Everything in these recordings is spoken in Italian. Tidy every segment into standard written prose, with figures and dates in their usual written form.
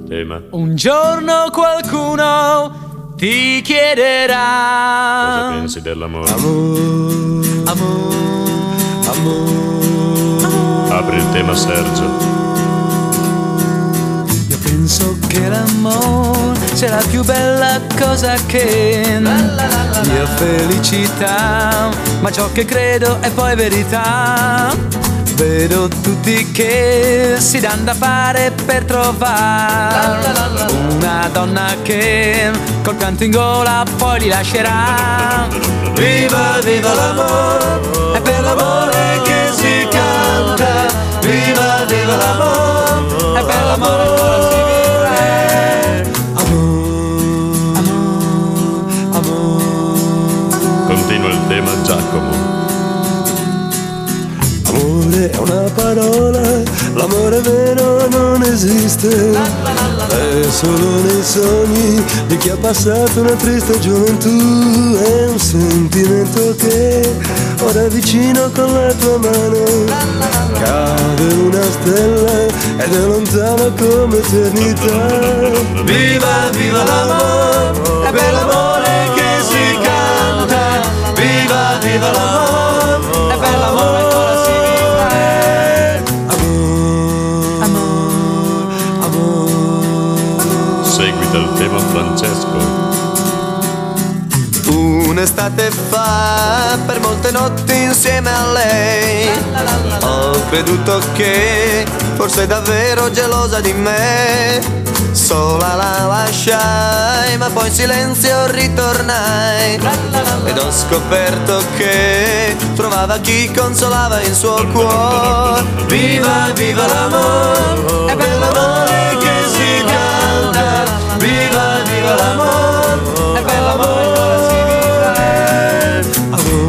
Tema. Un giorno qualcuno ti chiederà Cosa pensi dell'amore? Apri il tema, Sergio. Io penso che l'amore sia la più bella cosa che mia felicità, ma ciò che credo è poi verità. Vedo tutti che si danno da fare per trovare una donna che col pianto in gola poi li lascerà. Viva, viva l'amore, è per l'amore che si canta. Viva, viva l'amore, è per l'amore che si vive. Amore, amore. Continua il tema, Giacomo. Amore è una parola, l'amore vero non esiste, è solo nei sogni di chi ha passato una triste gioventù, è un sentimento che ora è vicino con la tua mano, cade una stella ed è lontano come eternità. Viva, viva l'amore, è per l'amore che si canta, viva, viva l'amore, è per l'amore che si vive. Seguita il tema, Francesco. Un'estate fa, per molte notti insieme a lei, ho creduto che fosse davvero gelosa di me. Sola la lasciai, ma poi in silenzio ritornai, ed ho scoperto che trovava chi consolava il suo cuore. Viva, viva l'amore, è per l'amore che si canta. Viva, viva l'amore, è per l'amore che ora si vive.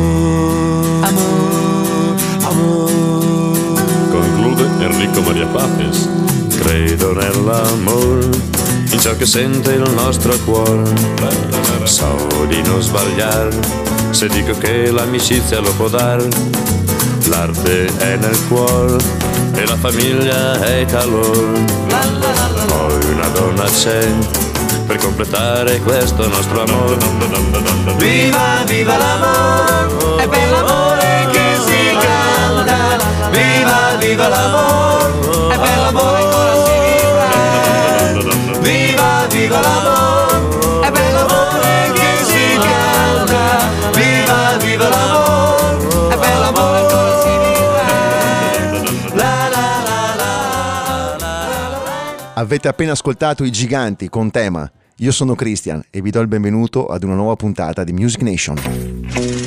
Amore, amore. Conclude Enrico Maria Papes. Credo nell'amore, in ciò che sente il nostro cuore. So di non sbagliare se dico che l'amicizia lo può dare. L'arte è nel cuore e la famiglia è calore. Poi una donna c'è per completare questo nostro amore. Viva, viva l'amore, è per l'amore che si canta. Viva, viva l'amore, è per l'amore che ora si vive. Viva, viva l'amore, è per l'amore che si canta. Viva, viva l'amore, è per l'amore che ora si vive. La la la la la. Avete appena ascoltato I Giganti con Tema. Io sono Christian e vi do il benvenuto ad una nuova puntata di Music Nation.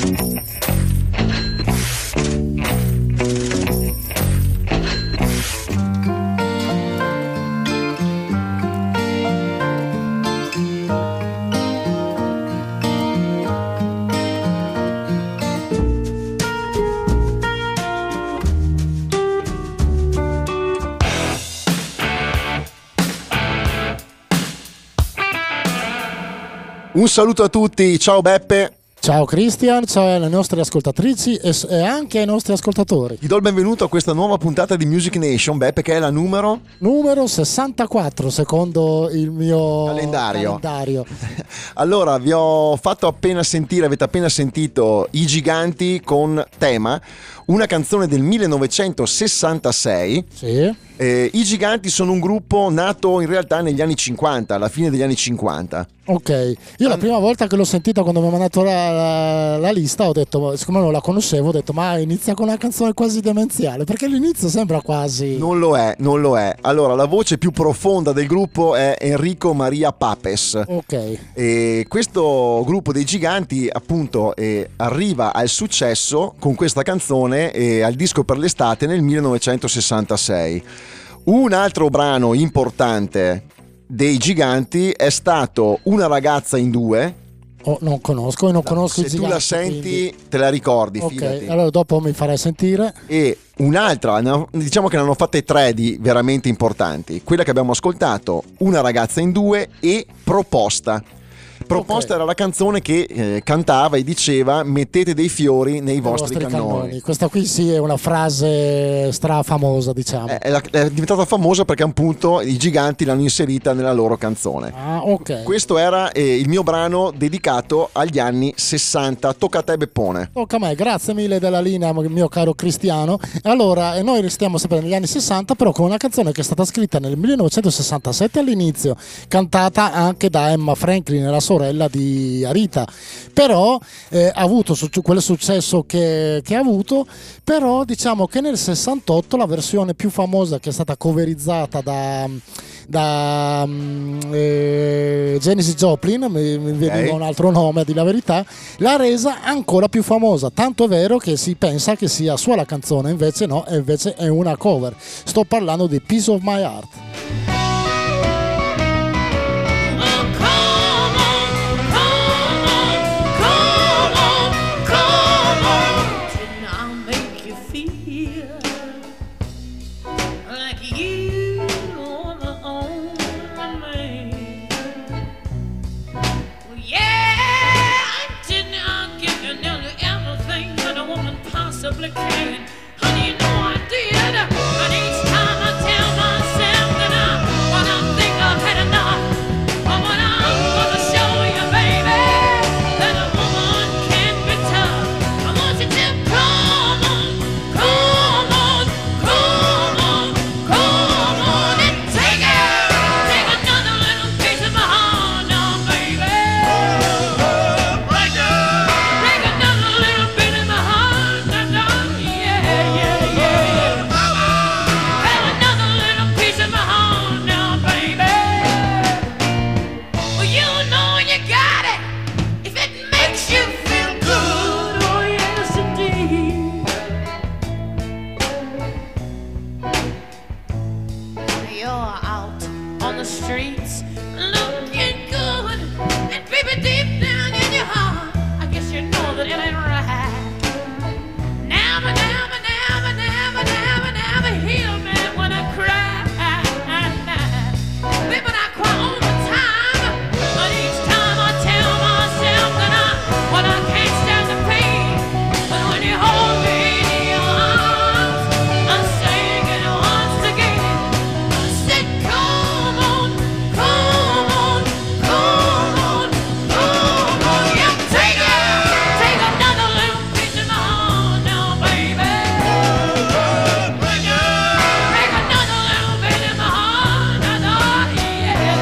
Un saluto a tutti, ciao Beppe. Ciao Christian, ciao alle nostre ascoltatrici e anche ai nostri ascoltatori. Ti do il benvenuto a questa nuova puntata di Music Nation, Beppe, che è la numero 64 secondo il mio calendario. Allora, vi ho fatto appena sentire, avete appena sentito I Giganti con Tema, una canzone del 1966. Sì. I Giganti sono un gruppo nato in realtà negli anni 50, alla fine degli anni 50. Ok, io la prima volta che l'ho sentita, quando mi ha mandato la lista, ho detto, siccome non la conoscevo, ho detto ma inizia con una canzone quasi demenziale, perché l'inizio sembra quasi... Non lo è. Allora, la voce più profonda del gruppo è Enrico Maria Papes. Ok. E questo gruppo dei Giganti appunto arriva al successo con questa canzone al disco per l'estate nel 1966. Un altro brano importante dei Giganti è stato Una ragazza in due. Non conosco i Giganti. Se tu la senti, quindi te la ricordi, ok, fidati. allora dopo mi farai sentire. E un'altra, diciamo che ne hanno fatte tre di veramente importanti. Quella che abbiamo ascoltato, Una ragazza in due e Proposta. Proposta era la canzone che cantava e diceva: mettete dei fiori nei vostri cannoni. Questa qui sì è una frase strafamosa, diciamo. È diventata famosa perché appunto i Giganti l'hanno inserita nella loro canzone. Ok. Questo era il mio brano dedicato agli anni 60. Tocca a te, Beppone. Tocca a me, grazie mille della linea, mio caro Cristiano. Allora, noi restiamo sempre negli anni 60, però con una canzone che è stata scritta nel 1967 all'inizio, cantata anche da Emma Franklin, la sorella di Arita. Però ha avuto quel successo che ha avuto, però diciamo che nel 68 la versione più famosa, che è stata coverizzata da Janis Joplin, mi veniva un altro nome a dire la verità, l'ha resa ancora più famosa, tanto è vero che si pensa che sia sua la canzone, invece no, invece è una cover. Sto parlando di Piece of My Heart. Honey, you know I did. And each time I tell myself that when I think I've had enough, but when I'm gonna show you, baby, that a woman can be tough. I want you to come on, come on, come on, come on, and take another little piece of my heart now, baby. Break another little bit of my heart now. Streets looking good, and baby, deep down in your heart, I guess you know that it ain't right. Never, never, never, never, never, never hear me when I cry. Baby, I cry all the time, but each time I tell myself that when I can't stand the pain, but when you hold me in your arms, I'm singing once again. I said, come on, come on, come on, come on, yeah, take another little piece of my heart now, baby. Break another little bit of my heart now, yeah.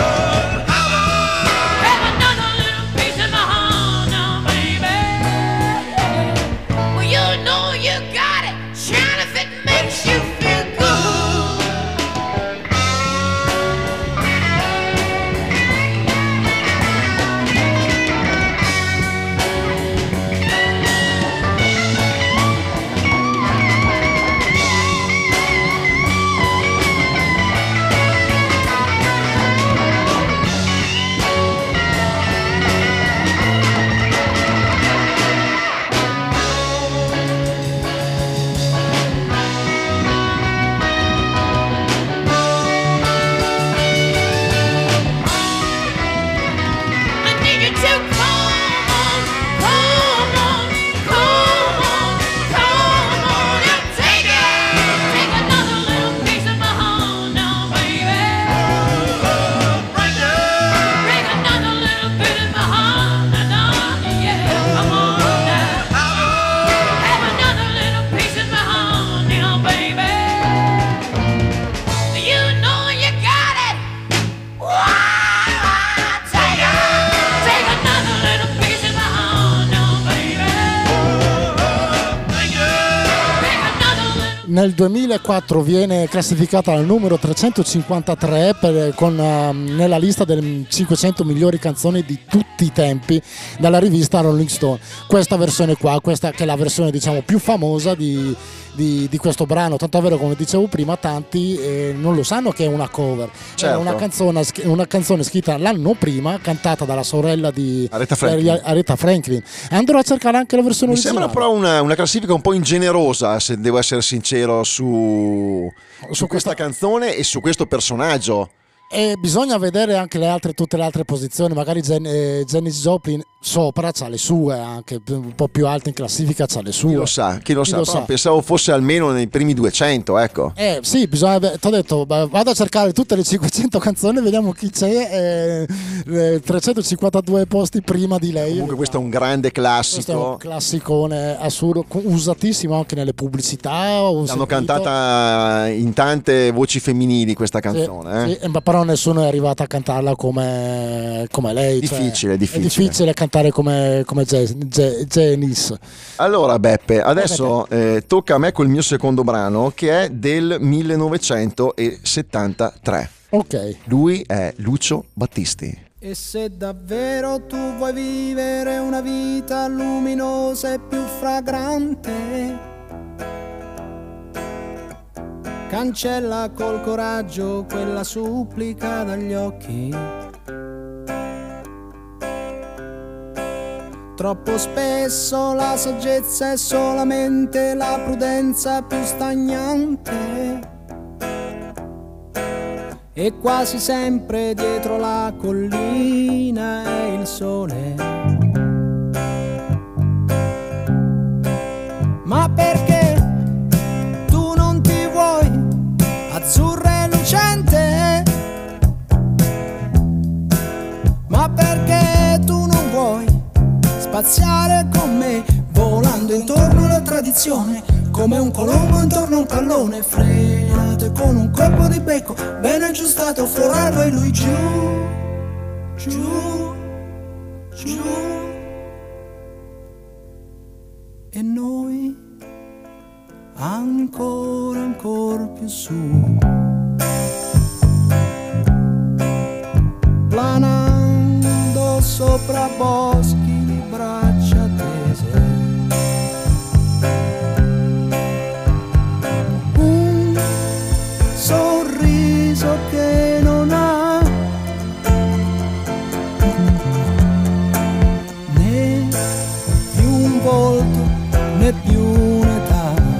Have another little piece of my heart now, baby. Well, you know you got it, shine if it makes you feel good. I need you to come on, come on, come on, come on, and take another little piece of my heart now, baby. Break another little bit of my heart now, yeah. Come on now. Have another little piece of my heart now, baby. You know you got it. Take another little piece of my heart now, baby. Take another little. Nel 2004 viene classificata al numero 353 nella lista delle 500 migliori canzoni di tutti i tempi dalla rivista Rolling Stone. Questa versione qua, questa che è la versione diciamo più famosa di questo brano, tanto è vero, come dicevo prima, tanti non lo sanno che è una cover. Certo. È una canzone scritta l'anno prima, cantata dalla sorella di Aretha Franklin. Andrò a cercare anche la versione Mi originale. sembra però una classifica un po' ingenerosa, se devo essere sincero, su questa canzone e su questo personaggio. E bisogna vedere anche tutte le altre posizioni, magari Janis Joplin sopra c'ha le sue, anche un po' più alte in classifica c'ha le sue. Chi lo sa, però pensavo fosse almeno nei primi 200, ecco. Sì, bisogna, ti ho detto, vado a cercare tutte le 500 canzoni, vediamo chi c'è, 352 posti prima di lei. Comunque questo è un grande classico. Questo è un classicone assurdo, usatissimo anche nelle pubblicità. L'hanno cantata in tante voci femminili questa canzone. Sì, però nessuno è arrivato a cantarla come lei. Difficile. È difficile cantare come Janis. Allora Beppe, adesso tocca a me col mio secondo brano, che è del 1973. Ok. Lui è Lucio Battisti. E se davvero tu vuoi vivere una vita luminosa e più fragrante, cancella col coraggio quella supplica dagli occhi. Troppo spesso la saggezza è solamente la prudenza più stagnante, e quasi sempre dietro la collina è il sole. Ma perché tu non ti vuoi azzurra e lucente? Ma perché tu non vuoi spaziare con me, volando intorno alla tradizione, come un colombo intorno a un pallone, frenato e con un colpo di becco ben aggiustato, forarlo e lui giù, giù, giù, e noi ancora più su, planando sopra boschi di braccia tese. Un sorriso che non ha né più un volto né più un'età.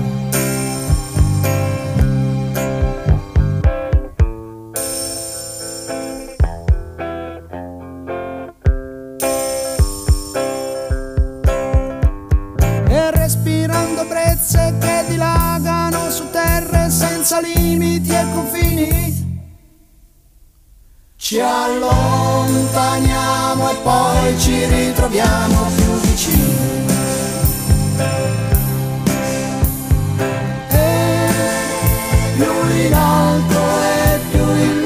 Che dilagano su terre senza limiti e confini, ci allontaniamo e poi ci ritroviamo più vicini. E più in alto e più in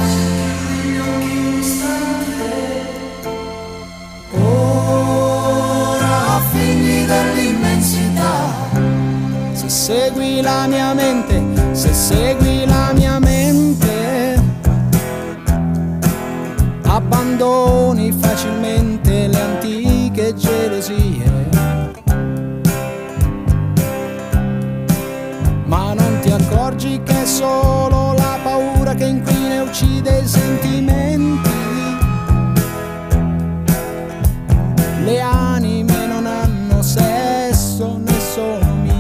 là, ora figli dell'immensità. Se segui la mia mente, se segui la mia mente, abbandoni facilmente le antiche gelosie. Ma non ti accorgi che è solo la paura che inquina e uccide i sentimenti. Le anime non hanno sesso né sono mie.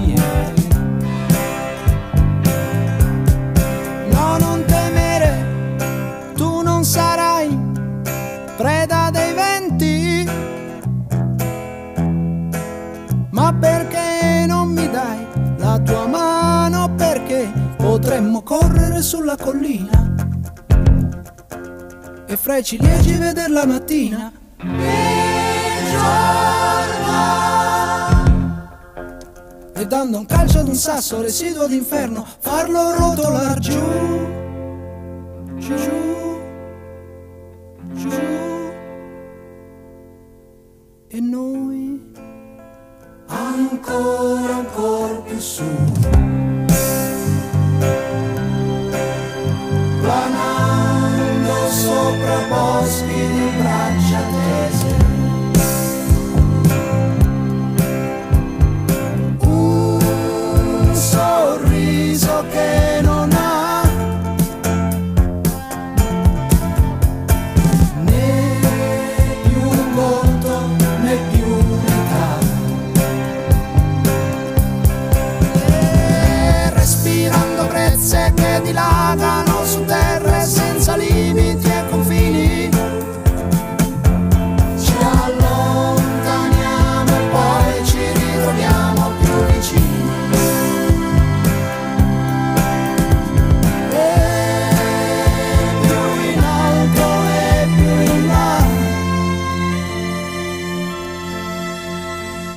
Sarai preda dei venti, ma perché non mi dai la tua mano? Perché potremmo correre sulla collina e fra i ciliegi vedere la mattina il giorno, e dando un calcio ad un sasso residuo d'inferno farlo rotolar giù, giù, giù, e noi ancora più su, planando sopra boschi di braccia tese. Un sorriso che non ha che dilagano su terre senza limiti,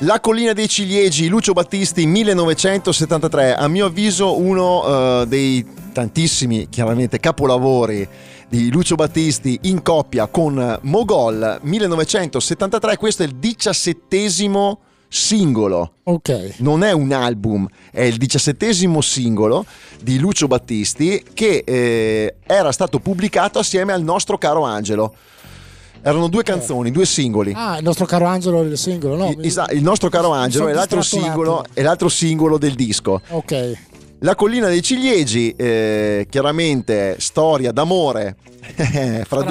La collina dei ciliegi, Lucio Battisti, 1973, a mio avviso uno dei tantissimi chiaramente capolavori di Lucio Battisti in coppia con Mogol, 1973. Questo è il 17° singolo. Ok. Non è un album, è il 17° singolo di Lucio Battisti che era stato pubblicato assieme al Nostro Caro Angelo. Erano due canzoni, due singoli. Ah, il nostro caro Angelo è il singolo, no? Il Nostro Caro Angelo è l'altro singolo del disco. Ok. La collina dei ciliegi, chiaramente storia d'amore fra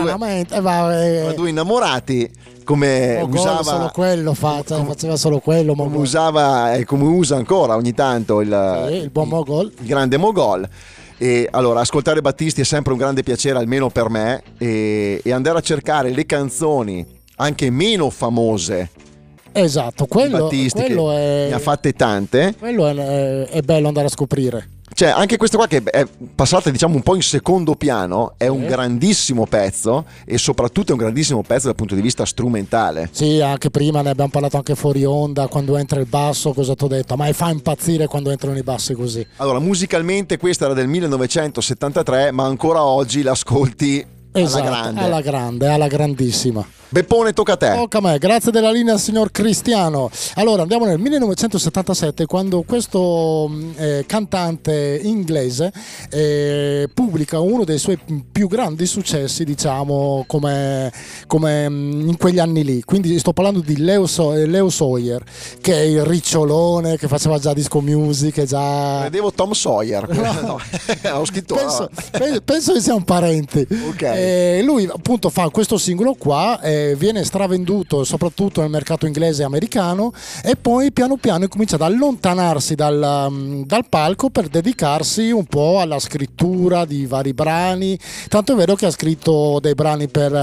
due innamorati, come Mogol, usava solo quello faceva solo quello, come usava e come usa ancora ogni tanto il buon Mogol, il grande Mogol. E allora ascoltare Battisti è sempre un grande piacere, almeno per me, e andare a cercare le canzoni anche meno famose. Esatto, quello è, ne ha fatte tante. Quello è bello andare a scoprire. Cioè, anche questa qua che è passata diciamo un po' in secondo piano, è un grandissimo pezzo, e soprattutto è un grandissimo pezzo dal punto di vista strumentale. Sì, anche prima ne abbiamo parlato anche fuori onda, quando entra il basso, cosa ti ho detto? Ma fa impazzire quando entrano i bassi così. Allora, musicalmente questa era del 1973, ma ancora oggi l'ascolti alla grande, alla grandissima. Beppone, tocca a te. Tocca a me, grazie della linea signor Cristiano. Allora andiamo nel 1977, quando questo cantante inglese pubblica uno dei suoi più grandi successi, diciamo, come in quegli anni lì. Quindi sto parlando di Leo Sawyer, che è il ricciolone che faceva già disco music, Vedevo Tom Sawyer. No. Ho scritto. Penso che siano parenti. Okay. Lui appunto fa questo singolo qua, viene stravenduto soprattutto nel mercato inglese e americano, e poi piano piano comincia ad allontanarsi dal palco per dedicarsi un po' alla scrittura di vari brani, tanto è vero che ha scritto dei brani per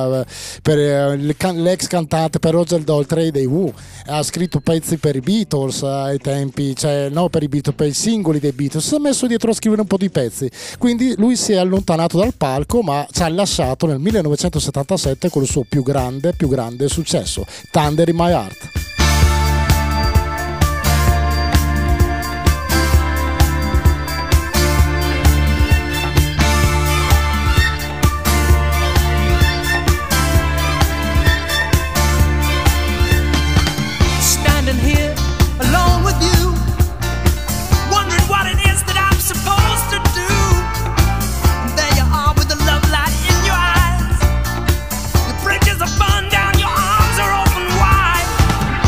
l'ex cantante, per Roger Daltrey dei Who, ha scritto pezzi per i Beatles ai tempi, cioè no per i Beatles, per i singoli dei Beatles, si è messo dietro a scrivere un po' di pezzi, quindi lui si è allontanato dal palco, ma ci ha lasciato nel 1977 con il suo più grande successo, Thunder in My Heart. Standing here alone with you, wondering what it is that I'm supposed to do. And there you are with the love light in your eyes. The bridges are burned down, your arms are open wide.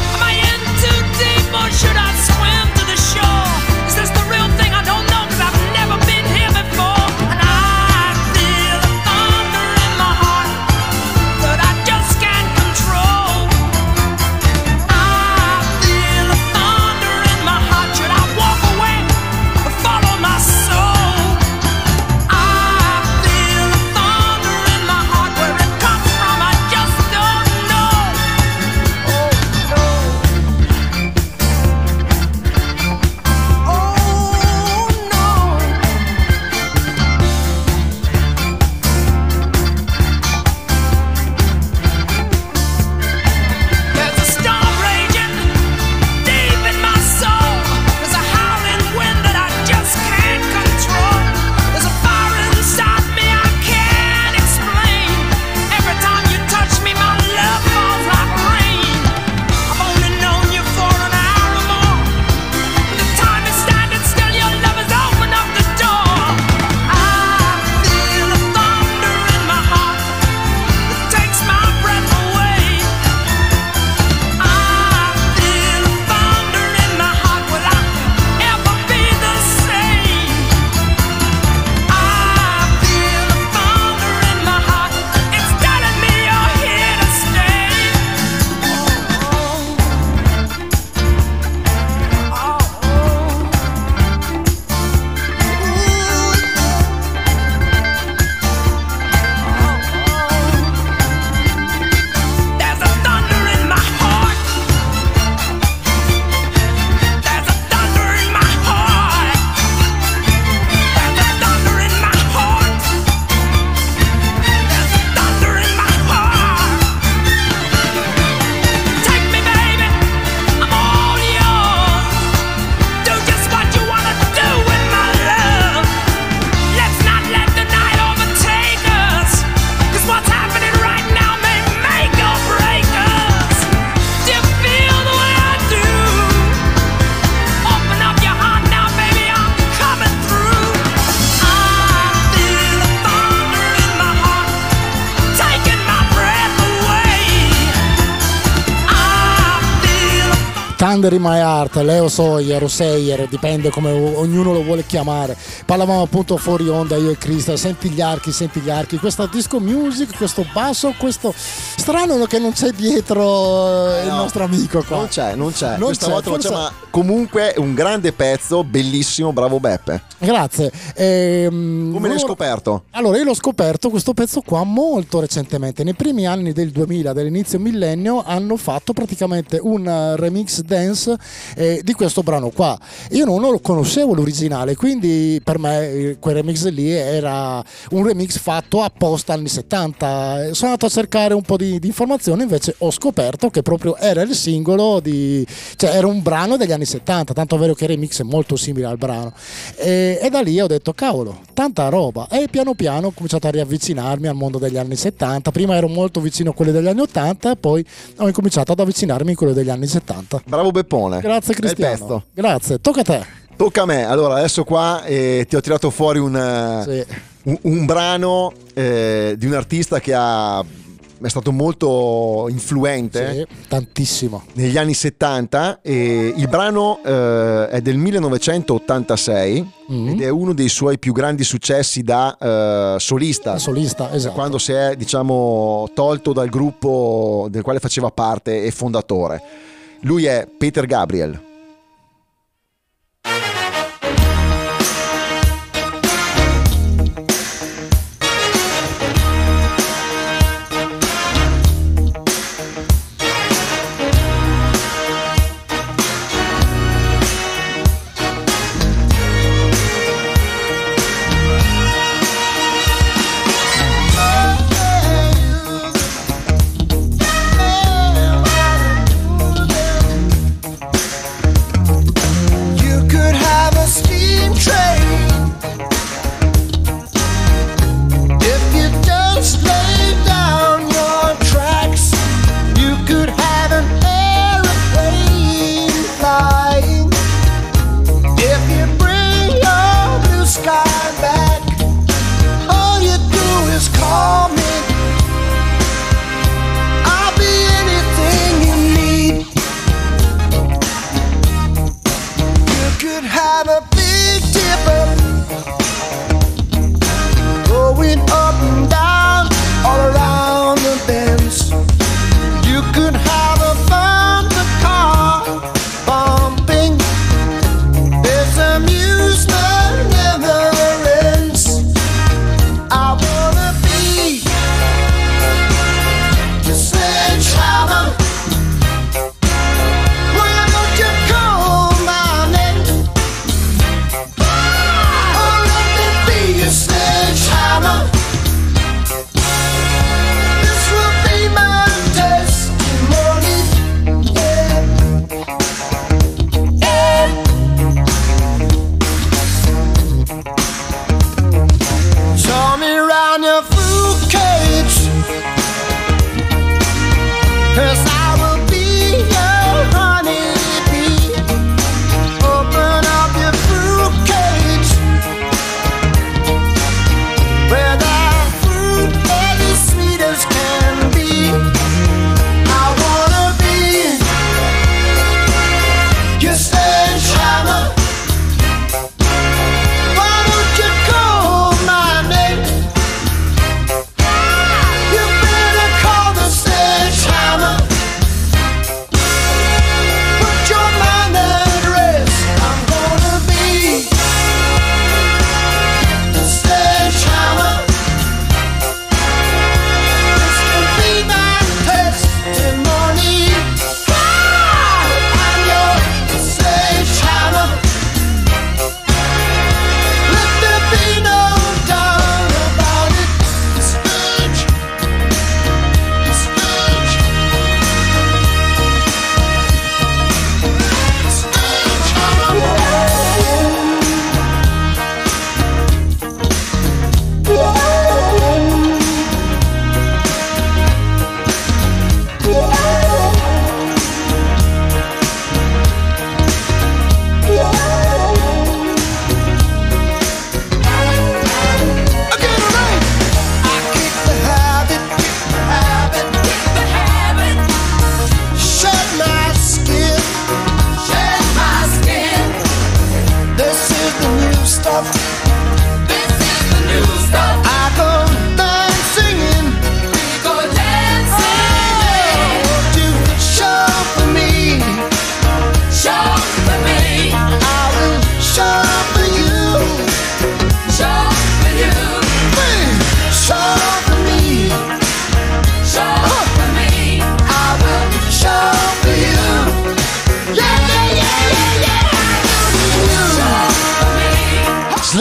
Thunder in My Heart, Leo Sawyer o Sayer, dipende come ognuno lo vuole chiamare. Parlavamo appunto fuori onda io e Crystal, senti gli archi, questa disco music, questo basso, questo strano che non c'è dietro il nostro amico qua. Non c'è. Questa volta non c'è, ma comunque un grande pezzo, bellissimo, bravo Beppe. Grazie. Come l'hai scoperto? Allora, io l'ho scoperto questo pezzo qua molto recentemente, nei primi anni del 2000, dell'inizio millennio, hanno fatto praticamente un remix dance di questo brano qua. Io non lo conoscevo l'originale, quindi per me quel remix lì era un remix fatto apposta anni 70. Sono andato a cercare un po' di informazioni, invece ho scoperto che proprio era il singolo cioè era un brano degli anni 70, tanto è vero che il remix è molto simile al brano. E da lì ho detto cavolo, tanta roba, e piano piano ho cominciato a riavvicinarmi al mondo degli anni 70. Prima ero molto vicino a quelli degli anni 80 e poi ho incominciato ad avvicinarmi a quello degli anni 70. Bravo Beppone. Grazie Cristiano. Grazie, tocca a te. Tocca a me. Allora adesso qua ti ho tirato fuori un brano di un artista che è stato molto influente, sì, tantissimo, negli anni 70, e il brano è del 1986 ed è uno dei suoi più grandi successi da solista, esatto, quando si è, diciamo, tolto dal gruppo del quale faceva parte e fondatore. Lui è Peter Gabriel.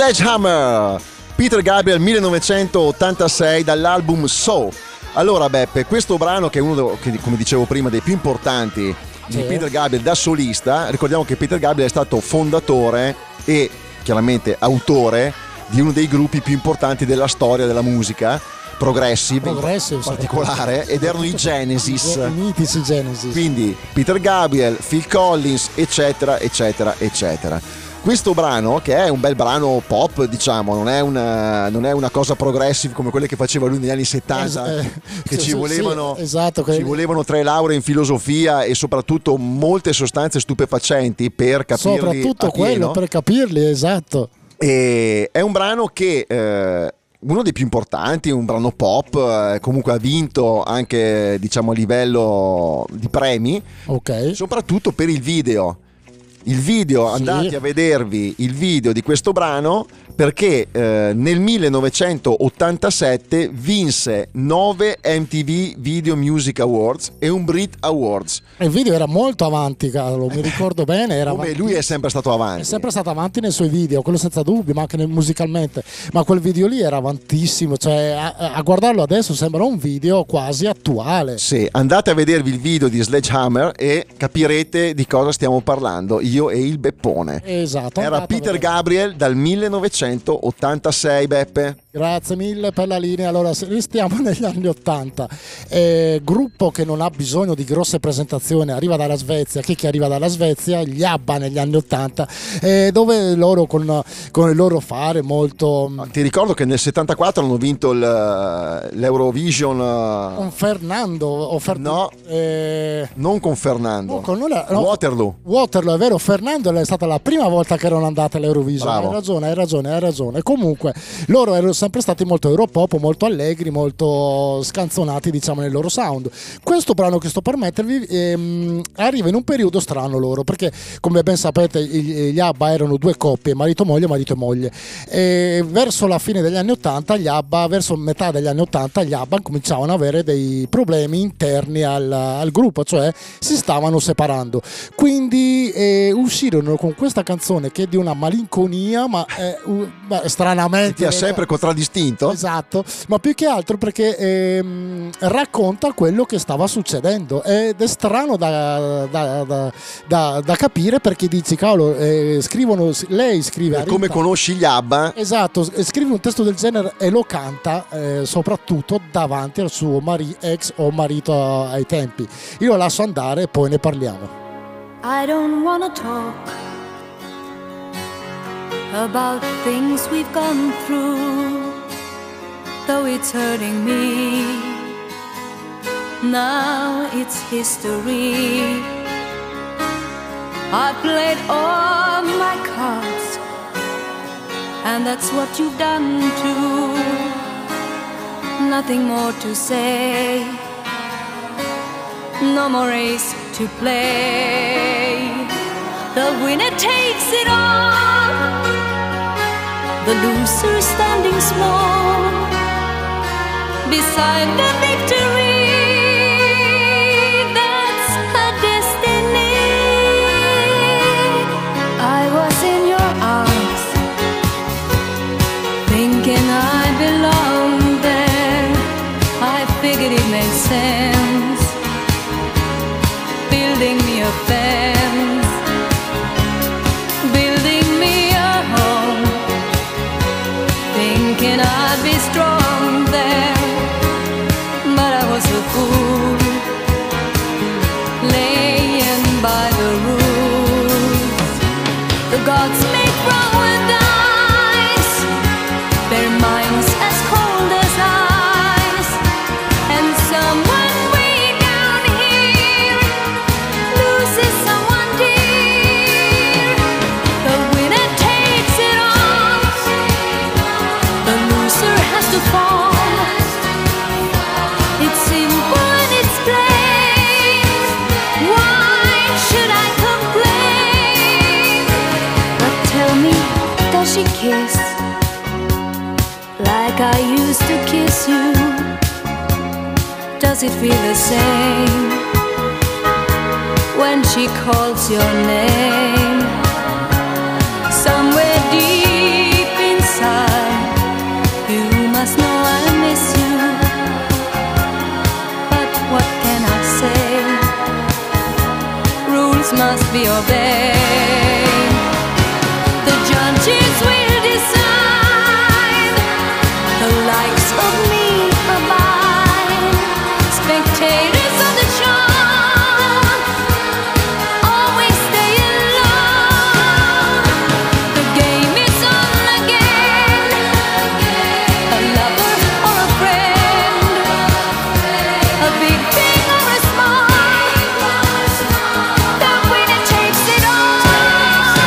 Sledgehammer, Peter Gabriel 1986 dall'album So. Allora Beppe, questo brano che è uno, come dicevo prima, dei più importanti di Peter Gabriel da solista. Ricordiamo che Peter Gabriel è stato fondatore e chiaramente autore di uno dei gruppi più importanti della storia della musica progressive in particolare, ed erano i Genesis, i mitici Genesis. Quindi Peter Gabriel, Phil Collins, eccetera eccetera eccetera. Questo brano, che è un bel brano pop, diciamo, non è una cosa progressive come quelle che faceva lui negli anni 70, che ci volevano 3 lauree in filosofia e soprattutto molte sostanze stupefacenti per capirli, soprattutto quello, per capirli, esatto. E è un brano che uno dei più importanti, un brano pop, comunque ha vinto anche, diciamo, a livello di premi, soprattutto per il video. Andate a vedervi il video di questo brano, perché nel 1987 vinse 9 MTV Video Music Awards e un Brit Awards. Il video era molto avanti, Carlo, mi ricordo bene. Come lui è sempre stato avanti. È sempre stato avanti nei suoi video, quello senza dubbio, ma anche musicalmente. Ma quel video lì era avantissimo, cioè a guardarlo adesso sembra un video quasi attuale. Sì, andate a vedervi il video di Sledgehammer e capirete di cosa stiamo parlando, io e il Beppone. Esatto. Era Peter Gabriel dal 1986, Beppe. Grazie mille per la linea. Allora, restiamo negli anni 80. Gruppo che non ha bisogno di grosse presentazioni, arriva dalla Svezia. Chi arriva dalla Svezia? Gli ABBA negli anni 80, dove loro con il loro fare molto... Ti ricordo che nel 74 hanno vinto l'Eurovision con Fernando no, non con Fernando, Waterloo, è vero. Fernando è stata la prima volta che erano andate all'Eurovision. Bravo. Hai ragione. Comunque loro erano sempre stati molto europop, molto allegri, molto scanzonati, diciamo, nel loro sound. Questo brano che sto per mettervi arriva in un periodo strano loro, perché come ben sapete gli ABBA erano due coppie, marito e moglie, e verso la fine degli anni 80 verso metà degli anni 80 gli ABBA cominciavano ad avere dei problemi interni al gruppo, cioè si stavano separando, quindi uscirono con questa canzone che è di una malinconia, ma stranamente ti ha sempre contraddistinto. Esatto, ma più che altro perché racconta quello che stava succedendo, ed è strano da capire, perché dici cavolo, lei scrive come conosci gli ABBA, esatto, scrive un testo del genere e lo canta soprattutto davanti al suo ex o marito ai tempi. Io lo lascio andare e poi ne parliamo. I don't wanna talk about things we've gone through, though it's hurting me. Now it's history. I played all my cards, and that's what you've done too. Nothing more to say, no more race to play. The winner takes it all, the loser standing small beside the victory. That's her destiny. I was in your arms, thinking I belonged there. I figured it made sense, building me a fence, building me a home, thinking I'd be strong there, but I was a fool, laying by the rules. The gods make wrong with dice, their minds as cold as ice, and someone way down here loses someone dear. The winner takes it all, the loser has to fall. It's simple and it's plain. Why should I complain? But tell me, does she kiss like I used to kiss you? Does it feel the same when she calls your name? Somewhere deep inside must be obeyed. The judges will decide, the likes of me are mine. Spectators of the show always stay in love. The game is on again, a lover or a friend, a big thing or a small, the winner takes it all.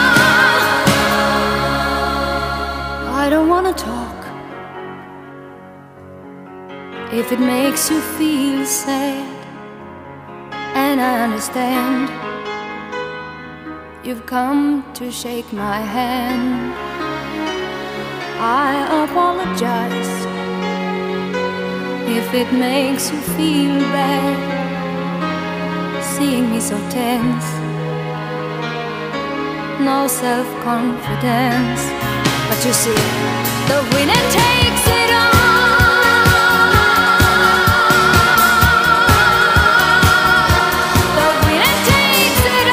I don't wanna talk if it makes you feel sad, and I understand you've come to shake my hand. I apologize if it makes you feel bad, seeing me so tense, no self-confidence. But you see, the winner takes it all. The winner takes it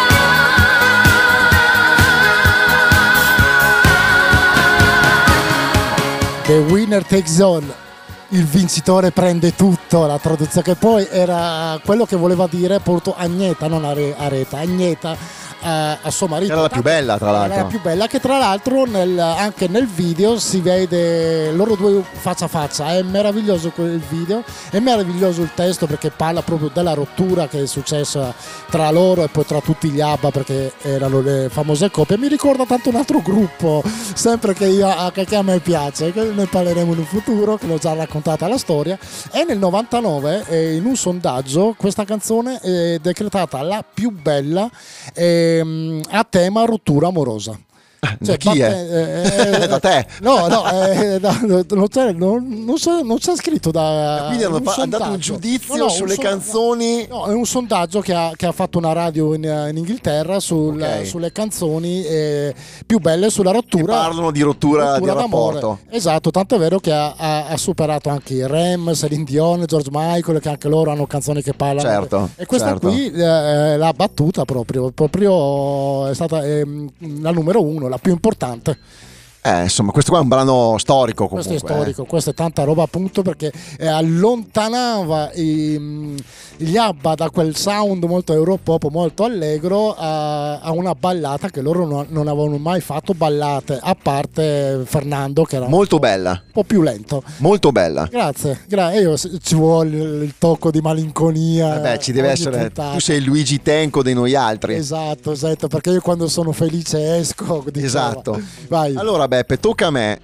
all. The winner takes all. Il vincitore prende tutto, la traduzione che poi era quello che voleva dire porto Agneta, non Areta, Agneta a suo marito. Era la più bella, tra l'altro. Era la più bella, che tra l'altro anche nel video si vede loro due faccia a faccia. È meraviglioso quel video, è meraviglioso il testo perché parla proprio della rottura che è successa tra loro e poi tra tutti gli ABBA, perché erano le famose coppie. Mi ricorda tanto un altro gruppo, sempre che a me piace, che ne parleremo in un futuro, che l'ho già raccontata la storia. E nel 99 in un sondaggio questa canzone è decretata la più bella a tema rottura amorosa. Da chi è? Da te? No, non c'è scritto da. Quindi hanno dato un giudizio sulle canzoni. No, è un sondaggio che ha fatto una radio in Inghilterra sulle canzoni più belle sulla rottura. Che parlano di rottura di rapporto. Esatto, tanto è vero che ha superato anche i Rem, Celine Dion, George Michael, che anche loro hanno canzoni che parlano. Certo. E questa qui l'ha battuta proprio è stata la numero uno, la più importante. Insomma, questo qua è un brano storico comunque. Questo è storico, questa è tanta roba appunto perché allontanava gli ABBA da quel sound molto europop, molto allegro a una ballata che loro non avevano mai fatto ballate, a parte Fernando che era molto bella, un po' più lento. Molto bella. Grazie. Ci vuole il tocco di malinconia. Ci deve essere. Puntata. Tu sei il Luigi Tenco dei noi altri. Esatto, perché io quando sono felice esco. Esatto. Vai. Allora Beppe, tocca a me.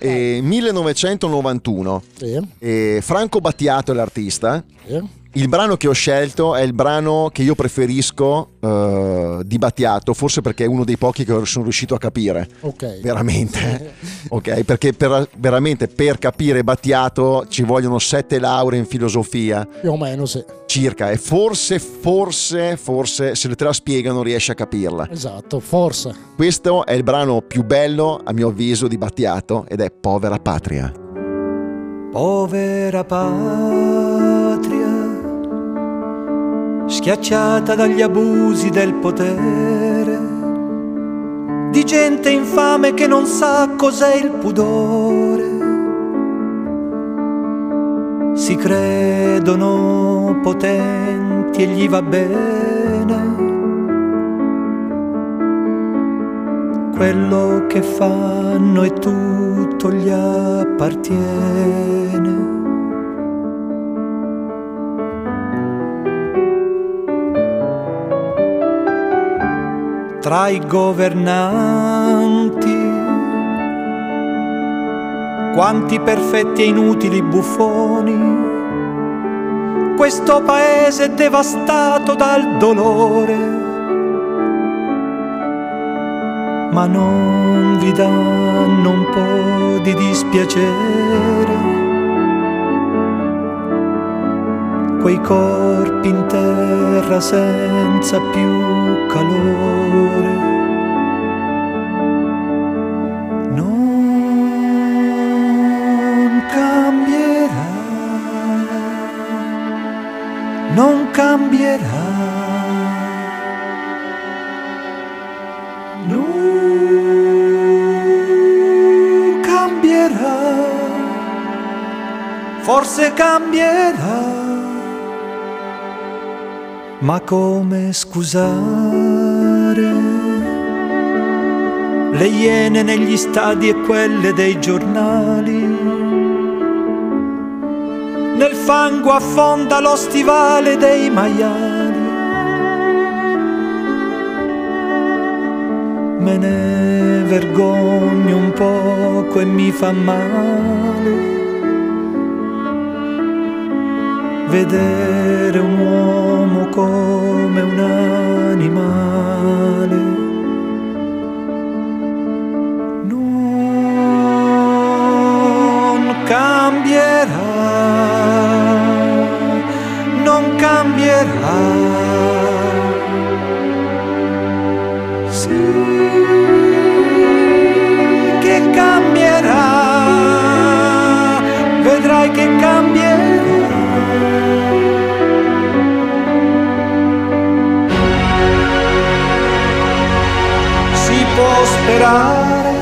1991. Sì. Franco Battiato è l'artista. Sì. Il brano che ho scelto è il brano che io preferisco di Battiato, forse perché è uno dei pochi che sono riuscito a capire. Ok. Veramente. Ok, perché veramente per capire Battiato ci vogliono 7 lauree in filosofia. Più o meno, sì. Circa, e forse se te la spiegano riesci a capirla. Esatto, forse. Questo è il brano più bello, a mio avviso, di Battiato ed è Povera Patria. Povera patria, schiacciata dagli abusi del potere, di gente infame che non sa cos'è il pudore. Si credono potenti e gli va bene quello che fanno e tutto gli appartiene. Tra i governanti, quanti perfetti e inutili buffoni, questo paese è devastato dal dolore, ma non vi danno un po' di dispiacere quei corpi in terra senza più calore. Non cambierà, non cambierà forse cambierà, ma come scusare le iene negli stadi e quelle dei giornali? Nel fango affonda lo stivale dei maiali. Me ne vergogno un poco e mi fa male vedere un uomo come un animale. Non cambierà, non cambierà. Che cambierà, vedrai che cambierà. Si può sperare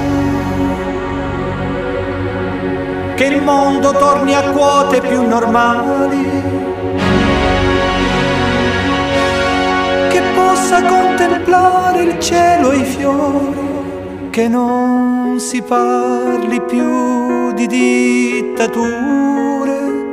che il mondo torni a quote più normali, che possa contemplare il cielo e i fiori, che non si parli più di dittature,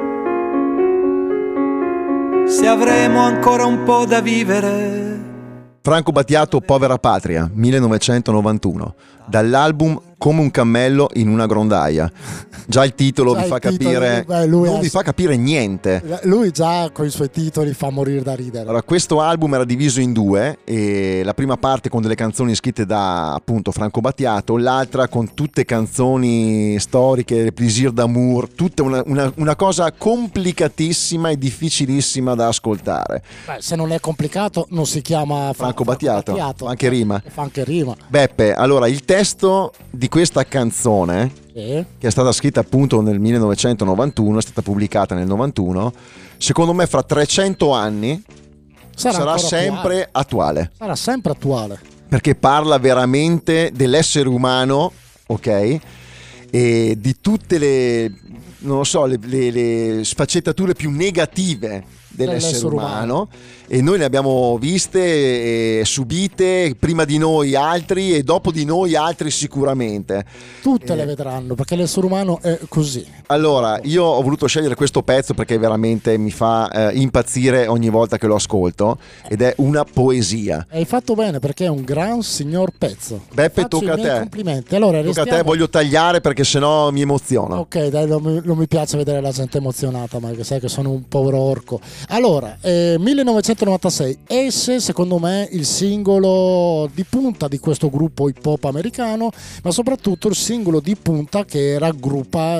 se avremo ancora un po' da vivere. Franco Battiato, Povera Patria, 1991, dall'album Come un cammello in una grondaia. Già il titolo vi fa capire, non vi fa capire niente. Lui già con i suoi titoli fa morire da ridere. Allora, questo album era diviso in due, e la prima parte con delle canzoni scritte da appunto Franco Battiato, l'altra con tutte canzoni storiche, Plaisir d'amour, tutta una cosa complicatissima e difficilissima da ascoltare. Beh, se non è complicato non si chiama Franco Battiato. Fa anche rima. Fa anche rima. Beppe, allora il testo di questa canzone, che è stata scritta appunto nel 1991, è stata pubblicata nel 91, secondo me fra 300 anni sarà sempre attuale. Sarà sempre attuale. Perché parla veramente dell'essere umano, ok? E di tutte le, non lo so, le sfaccettature più negative dell'essere umano, e noi le abbiamo viste e subite, prima di noi altri e dopo di noi altri sicuramente. Tutte le vedranno, perché l'essere umano è così. Allora, io ho voluto scegliere questo pezzo perché veramente mi fa impazzire ogni volta che lo ascolto, ed è una poesia. Hai fatto bene, perché è un gran signor pezzo. Beppe, Faccio tocca a i miei te. complimenti. Allora, Tocca a te, voglio tagliare perché sennò mi emoziono. Ok, dai, non mi piace vedere la gente emozionata, ma che sai che sono un povero orco. Allora, 1996 esce secondo me il singolo di punta di questo gruppo hip hop americano, ma soprattutto il singolo di punta che raggruppa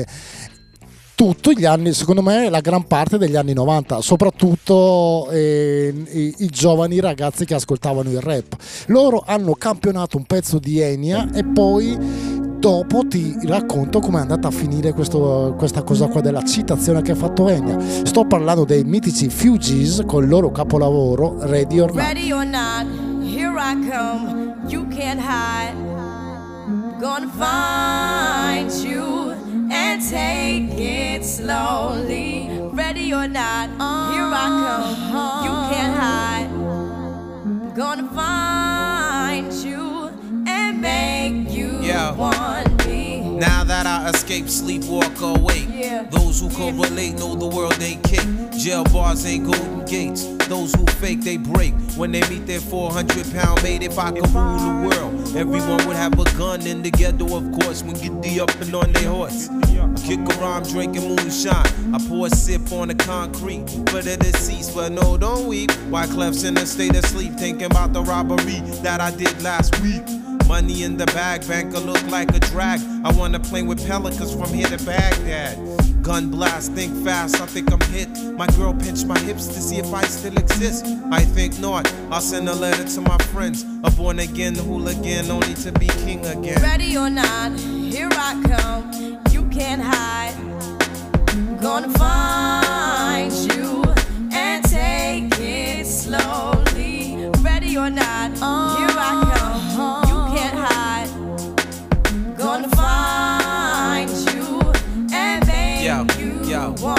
tutti gli anni, secondo me la gran parte degli anni 90, soprattutto i giovani ragazzi che ascoltavano il rap. Loro hanno campionato un pezzo di Enya e poi dopo ti racconto come è andata a finire questa cosa qua della citazione che ha fatto Enya. Sto parlando dei mitici Fugees con il loro capolavoro Ready or Not. Ready or not, here I come, you can't hide. Gonna find you and take it slowly. Ready or not, here I come, you can't hide. Gonna find you and make you want me. Now that I escape, sleep, walk awake. Those who correlate know the world ain't cake. Jail bars ain't golden gates. Those who fake, they break. When they meet their 400-pound mate, if I could rule the world, everyone would have a gun in the ghetto, of course, when get the up and on their horse. I kick around drinking moonshine. I pour a sip on the concrete for the deceased, but no, don't weep. Wyclef's in a state of sleep, thinking about the robbery that I did last week. Money in the bag, banker look like a drag. I wanna play with pelicans from here to Baghdad. Gun blast, think fast, I think I'm hit. My girl pinched my hips to see if I still exist. I think not, I'll send a letter to my friends. A born again hooligan, only to be king again. Ready or not, here I come, you can't hide. Gonna find you and take it slowly. Ready or not, here I come, you can't hide. Gonna find you and make you want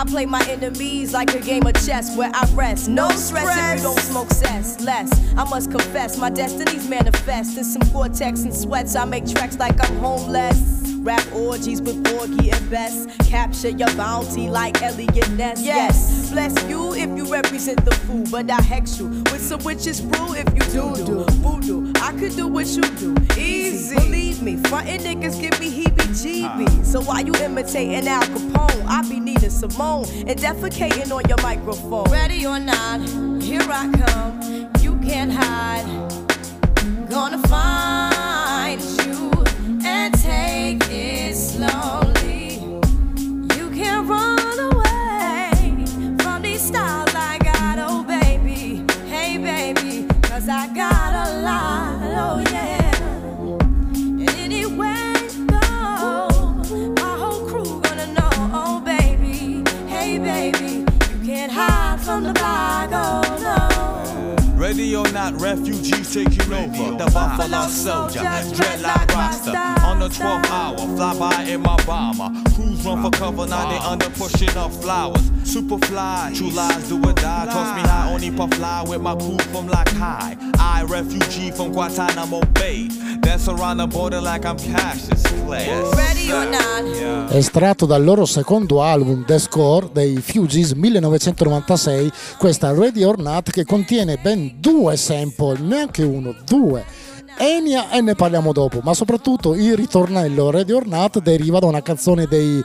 play my enemies like a game of chess where I rest. No stress if you don't smoke cess. Less, I must confess, my destinies manifest. In some Gore-Tex and sweats, I make tracks like I'm homeless. Rap orgies with Porgy and Bess. Capture your bounty like Elliot Ness. Yes, bless you if you represent the fool, but I hex you with some witches brew if you do voodoo. I could do what you do, easy. Believe me, frontin' niggas give me heebie-jeebies. So while you imitating Al Capone, I be needing Simone and defecating on your microphone. Ready or not, here I come. You can't hide. Gonna find you and take it slowly. You can't run away from these styles I got, oh baby. Hey baby, 'cause I got a lot, oh yeah. And anywhere you go, my whole crew gonna know, oh baby. Hey baby, you can't hide from the block, oh no. Ready or not, refugees taking over. The Buffalo Soldier, dreadlock roster. On the 12th hour, fly by in my bomber. Crews run for cover, now they under pushing up flowers. Super fly, true lies do or die. Toss me high, only puff fly with my crew from Lock High. I, refugee from Guantanamo Bay. Dance around the border like I'm Cassius Clay. Ready or not. Estratto dal loro secondo album The Score dei Fugees 1996, questa Ready or Not che contiene ben 2 sample, neanche uno, 2. Enya, e ne parliamo dopo, ma soprattutto il ritornello Ready or Not deriva da una canzone del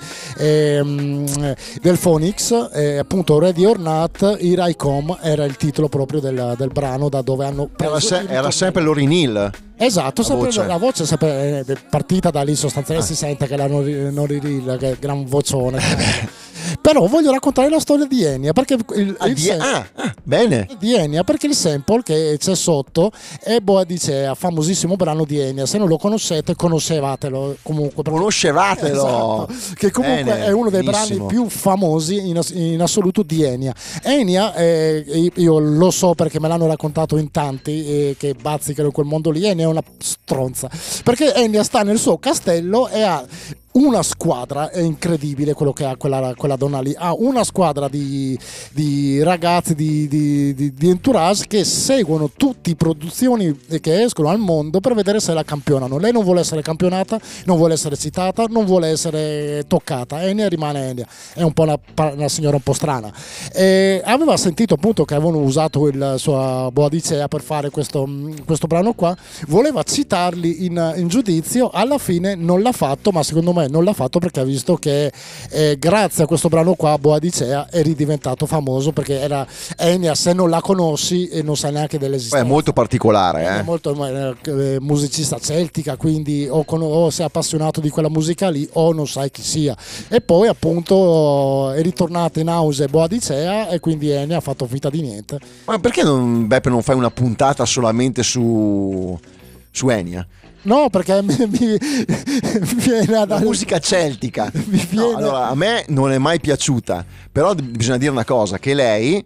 Phoenix, appunto Ready or Not, Here I Come era il titolo proprio del brano, da dove hanno preso era sempre Lauryn Hill. Esatto, la voce è sempre partita da lì, sostanzialmente si sente che la Lauryn Hill, che è gran vocione. Però voglio raccontare la storia di Enya, perché bene. Di Enya, perché il sample che c'è sotto è Boadicea, famosissimo brano di Enya. Se non lo conoscete, conoscevatelo comunque. Conoscevatelo, esatto, che comunque bene, è uno dei benissimo. brani più famosi in assoluto di Enya. Enya, io lo so perché me l'hanno raccontato in tanti che bazzicano in quel mondo lì. Enya è una stronza, perché Enya sta nel suo castello e ha una squadra, è incredibile quello che ha quella donna lì, ha una squadra di ragazzi di entourage che seguono tutte le produzioni che escono al mondo per vedere se la campionano. Lei non vuole essere campionata, non vuole essere citata, non vuole essere toccata. Enya rimane Enya, è un po' una signora un po' strana. Aveva sentito appunto che avevano usato il suo Boadicea per fare questo brano qua, voleva citarli in giudizio, alla fine non l'ha fatto, ma secondo me non l'ha fatto perché ha visto che grazie a questo brano qua Boadicea è ridiventato famoso, perché era Enya, se non la conosci e non sai neanche dell'esistenza. È molto particolare, è molto musicista celtica, quindi o sei appassionato di quella musica lì o non sai chi sia. E poi appunto è ritornata in auge Boadicea e quindi Enya ha fatto finta di niente. Ma perché Beppe non fai una puntata solamente su Enya? No, perché mi viene la musica celtica. No, allora, a me non è mai piaciuta, però bisogna dire una cosa, che lei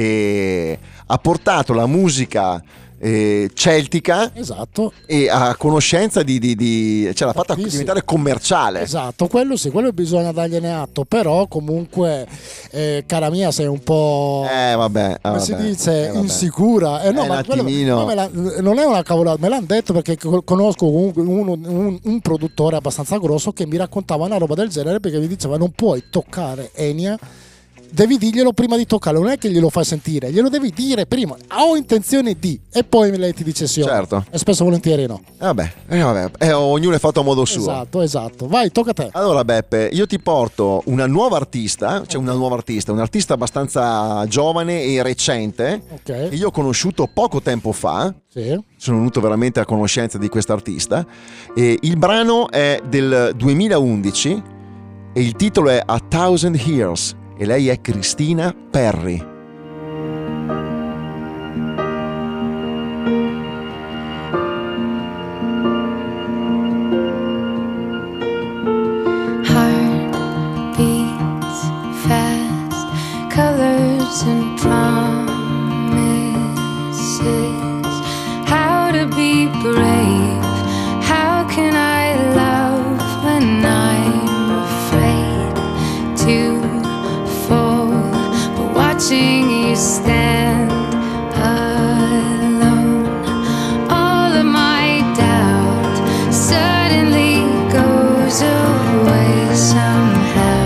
ha portato la musica celtica, esatto, e a conoscenza cioè l'ha fatta diventare commerciale. Esatto, quello sì, quello bisogna dargliene atto, però comunque cara mia sei un po' come si dice, insicura. No, ma non è una cavolata, me l'hanno detto perché conosco un produttore abbastanza grosso che mi raccontava una roba del genere, perché mi diceva non puoi toccare Enya, devi dirglielo prima di toccarlo, non è che glielo fai sentire, glielo devi dire prima, ho intenzione di, e poi lei ti dice sì, certo. E spesso volentieri no. Ognuno è fatto a modo suo. Esatto, vai, tocca a te. Allora Beppe, io ti porto una nuova artista, un artista abbastanza giovane e recente, che io ho conosciuto poco tempo fa. Sì. Sono venuto veramente a conoscenza di questa artista, e il brano è del 2011 e il titolo è A Thousand Years. E lei è Christina Perri. Heart beats fast, colors and promises. How to be brave? How can I love when I'm afraid to fall? watching you stand alone. All of my doubt suddenly goes away somehow.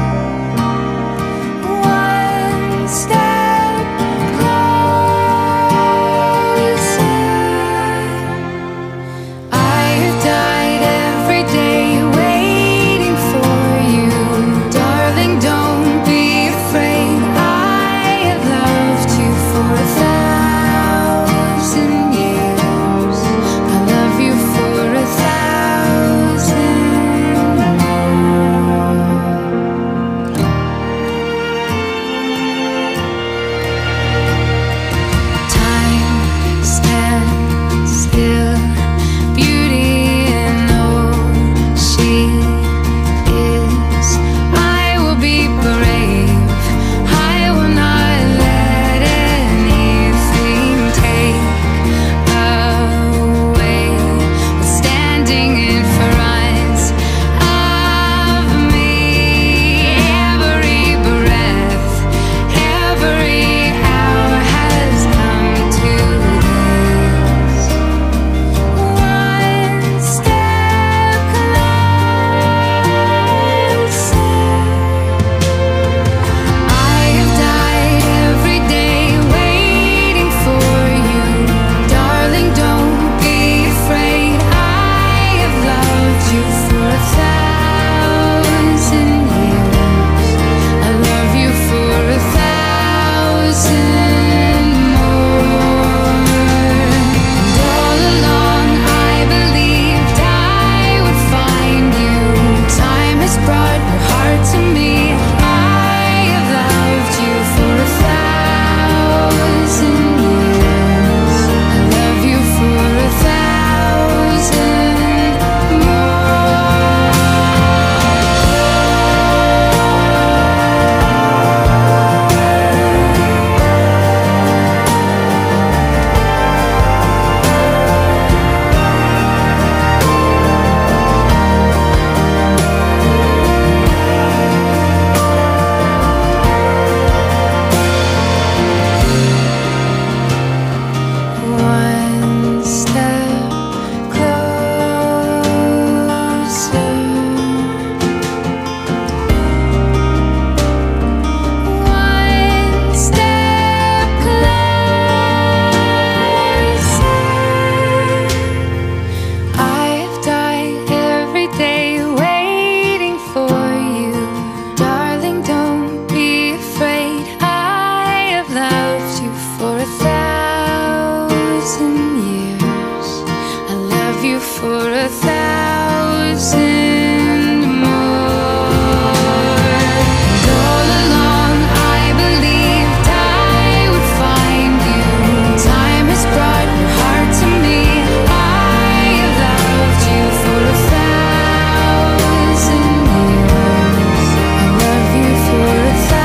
One step closer. I have died every day waiting for you. Darling, don't be afraid. I have loved you for 1,000 years. I love you for 1,000 more. Time stands still. Beauty in all she is. I will be brave. I will not let anything take away what's standing in front of me. Every breath, every hour has come to this. One step closer. I have died every day waiting for you. Darling, don't be afraid. I have loved you for 1,000 years. I love you for 1,000 more. And all along I believed I would find you. Time has brought your heart to me. I have loved you for 1,000 years. I love you for 1,000 One step closer. One step closer. I've died every day waiting for you. Darling, don't be afraid. I have loved you for 1,000 years. I love you for 1,000 more. And all along I believed I would find you. Time has brought your heart to me. I have loved you for 1,000 years. I love you for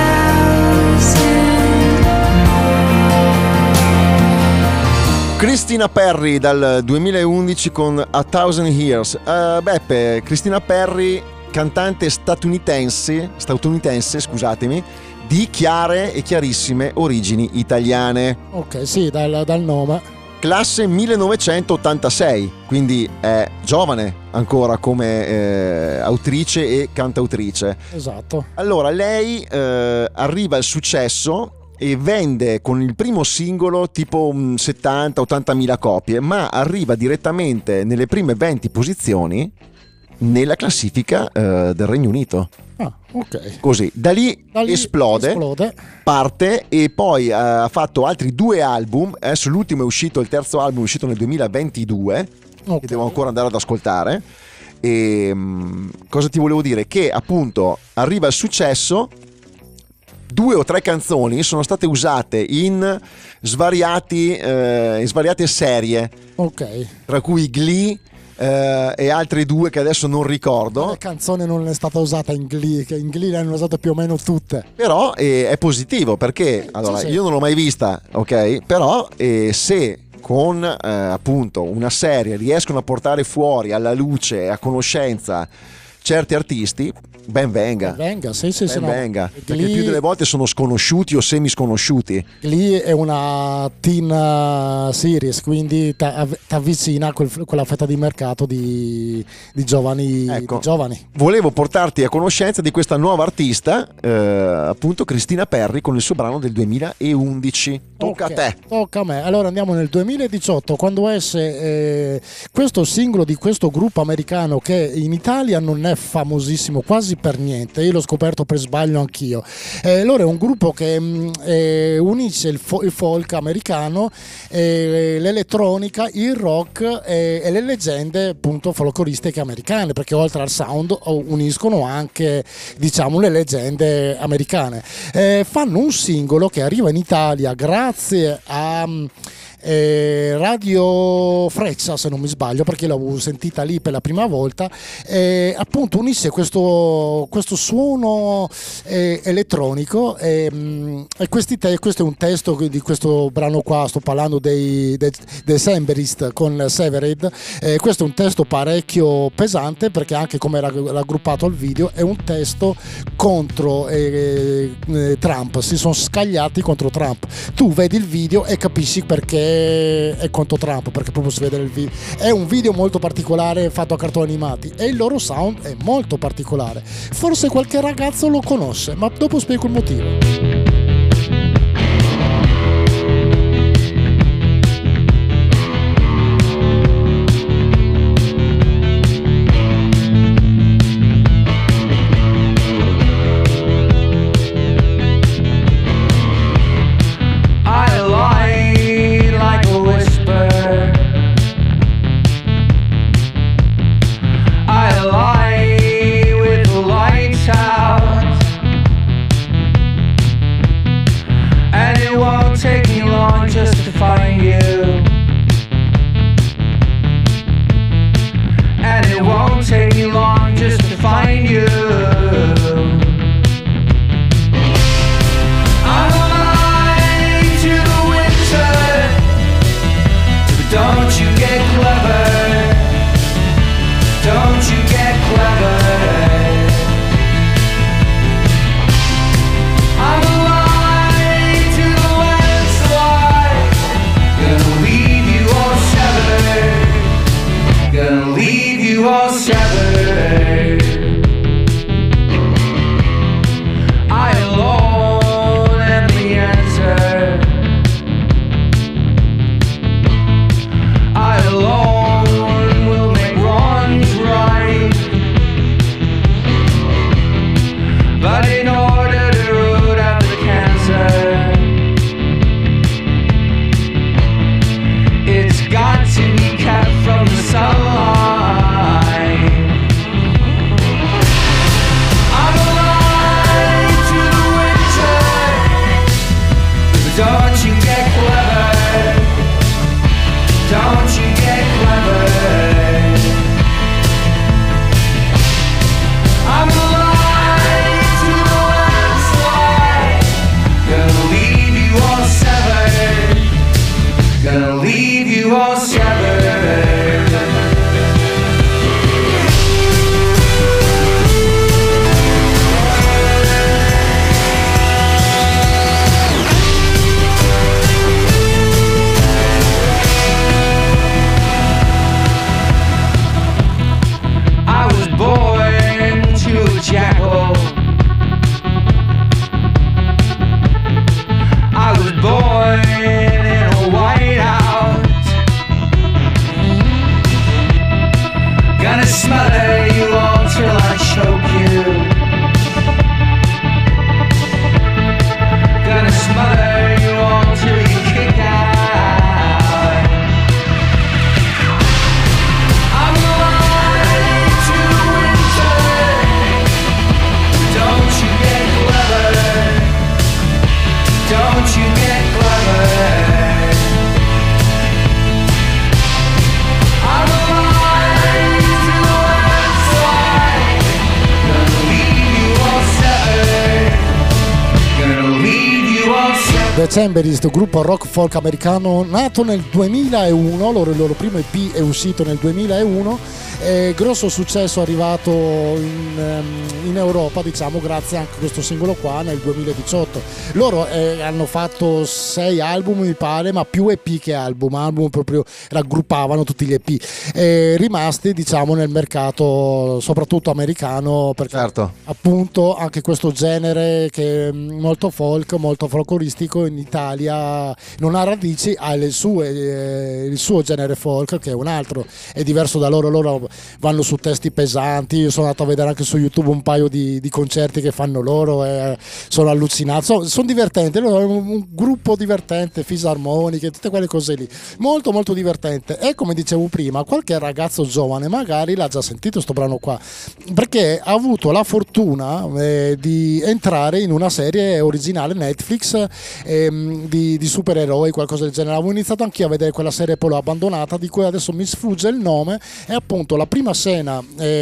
1,000 more. Christina Perri dal 2011 con A Thousand Years. Beppe, Christina Perri, cantante statunitense, scusatemi, di chiare e chiarissime origini italiane. Ok, sì, dal nome. Classe 1986, quindi è giovane ancora come autrice e cantautrice. Esatto. Allora, lei arriva al successo e vende con il primo singolo tipo 70-80 mila copie, ma arriva direttamente nelle prime 20 posizioni nella classifica del Regno Unito. Ah, ok. Così, da lì esplode, parte, e poi ha fatto altri 2 album. Adesso l'ultimo è uscito, il terzo album è uscito nel 2022, che devo ancora andare ad ascoltare. E cosa ti volevo dire? Che appunto arriva al successo. 2 o 3 canzoni sono state usate in svariate serie, ok, tra cui Glee e altre 2 che adesso non ricordo. La canzone non è stata usata in Glee, che in Glee le hanno usate più o meno tutte. Però è positivo, perché allora, Sì. io non l'ho mai vista, ok? Però se con appunto una serie riescono a portare fuori alla luce e a conoscenza certi artisti, Ben venga. Sì, Ben no. venga. Perché Glee- più delle volte sono sconosciuti o semisconosciuti. Glee è una teen series, quindi ti avvicina a quella fetta di mercato di giovani, Ecco. di giovani. Volevo portarti a conoscenza di questa nuova artista, appunto Christina Perri, con il suo brano del 2011. Tocca Ok, a te. Tocca a me. Allora andiamo nel 2018, quando esce questo singolo di questo gruppo americano che in Italia non è famosissimo quasi per niente. Io l'ho scoperto per sbaglio anch'io. Loro è un gruppo che unisce il folk americano, l'elettronica, il rock e le leggende appunto folcloristiche americane, perché oltre al sound uniscono anche, diciamo, le leggende americane. Fanno un singolo che arriva in Italia grazie a Radio Freccia, se non mi sbaglio, perché l'avevo sentita lì per la prima volta. Appunto unisce questo suono elettronico e questo è un testo di questo brano qua. Sto parlando dei Decemberist con Severed. Questo è un testo parecchio pesante, perché anche come era raggruppato al video è un testo contro Trump. Si sono scagliati contro Trump. Tu vedi il video e capisci perché è contro Trump, perché proprio si vede nel video. È un video molto particolare fatto a cartoni animati e il loro sound è molto particolare. Forse qualche ragazzo lo conosce, ma dopo spiego il motivo. I'm alive to the landslide. The Chamberist, gruppo rock folk americano nato nel 2001, il loro primo EP è uscito nel 2001. Grosso successo arrivato in Europa, diciamo, grazie anche a questo singolo qua nel 2018. Loro hanno fatto 6 album mi pare, ma più EP che album proprio raggruppavano tutti gli EP rimasti, diciamo, nel mercato soprattutto americano, perché certo, appunto anche questo genere che è molto folcloristico in Italia non ha radici, ha il suo genere folk che è un altro, è diverso da loro vanno su testi pesanti. Io sono andato a vedere anche su YouTube un paio di concerti che fanno loro e sono allucinato, sono divertenti, loro sono un gruppo divertente, fisarmoniche, tutte quelle cose lì, molto molto divertente. E come dicevo prima, qualche ragazzo giovane magari l'ha già sentito sto brano qua, perché ha avuto la fortuna di entrare in una serie originale Netflix di supereroi, qualcosa del genere. Avevo iniziato anch'io a vedere quella serie, poi l'ho abbandonata, di cui adesso mi sfugge il nome. È appunto la prima scena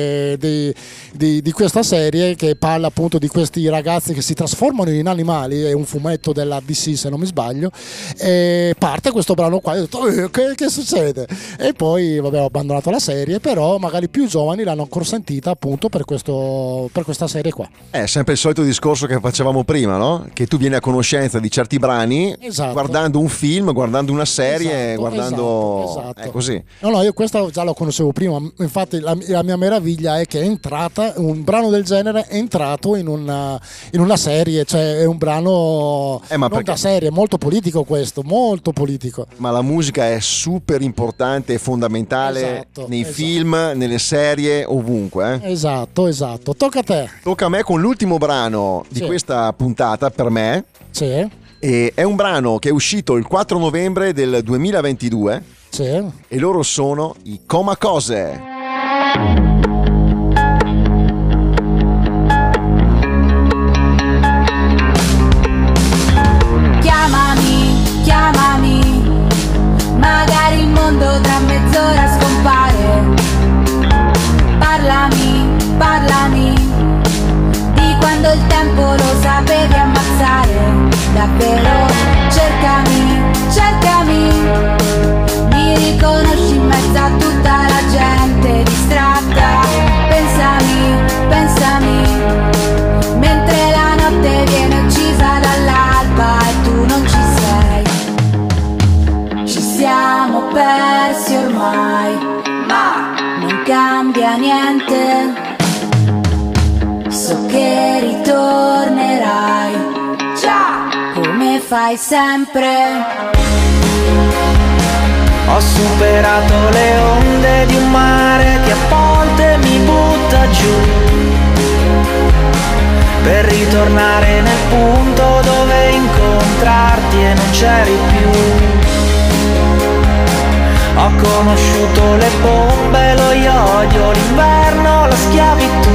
di questa serie, che parla appunto di questi ragazzi che si trasformano in animali, è un fumetto della DC se non mi sbaglio, e parte questo brano qua e ho detto che succede? E poi vabbè, ho abbandonato la serie, però magari più giovani l'hanno ancora sentita appunto per questa serie qua. È sempre il solito discorso che facevamo prima, no? Che tu vieni a conoscenza di certi brani, esatto, guardando un film, guardando una serie, esatto, guardando... esatto. È così. No, io questa già lo conoscevo prima, infatti la mia meraviglia è che è entrata, un brano del genere è entrato in una serie, cioè è un brano non da serie, molto politico questo, molto politico. Ma la musica è super importante e fondamentale, esatto, nei esatto, film, nelle serie, ovunque. Esatto, tocca a te. Tocca a me con l'ultimo brano di questa puntata per me. Sì. E è un brano che è uscito il 4 novembre del 2022. Sì. E loro sono i Comacose. Chiamami, magari il mondo tra mezz'ora scompare. Parlami, di quando il tempo lo sapevi ammazzare. Davvero, cercami, mi riconosci in mezzo a tutta la gente distratta. Pensami, mentre la notte viene uccisa dall'alba e tu non ci sei. Ci siamo persi ormai, ma non cambia niente. So che ritornerai, già, come fai sempre. Ho superato le onde di un mare che a volte mi butta giù, per ritornare nel punto dove incontrarti e non c'eri più. Ho conosciuto le bombe, lo iodio, l'inverno, la schiavitù,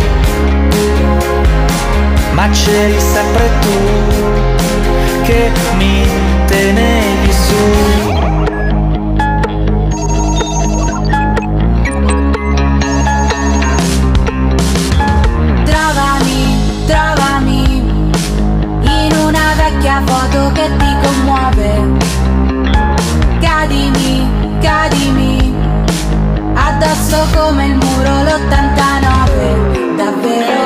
ma c'eri sempre tu che mi tenevi su. Trovami in una vecchia foto che ti commuove. Cadimi addosso come il muro l'89. Davvero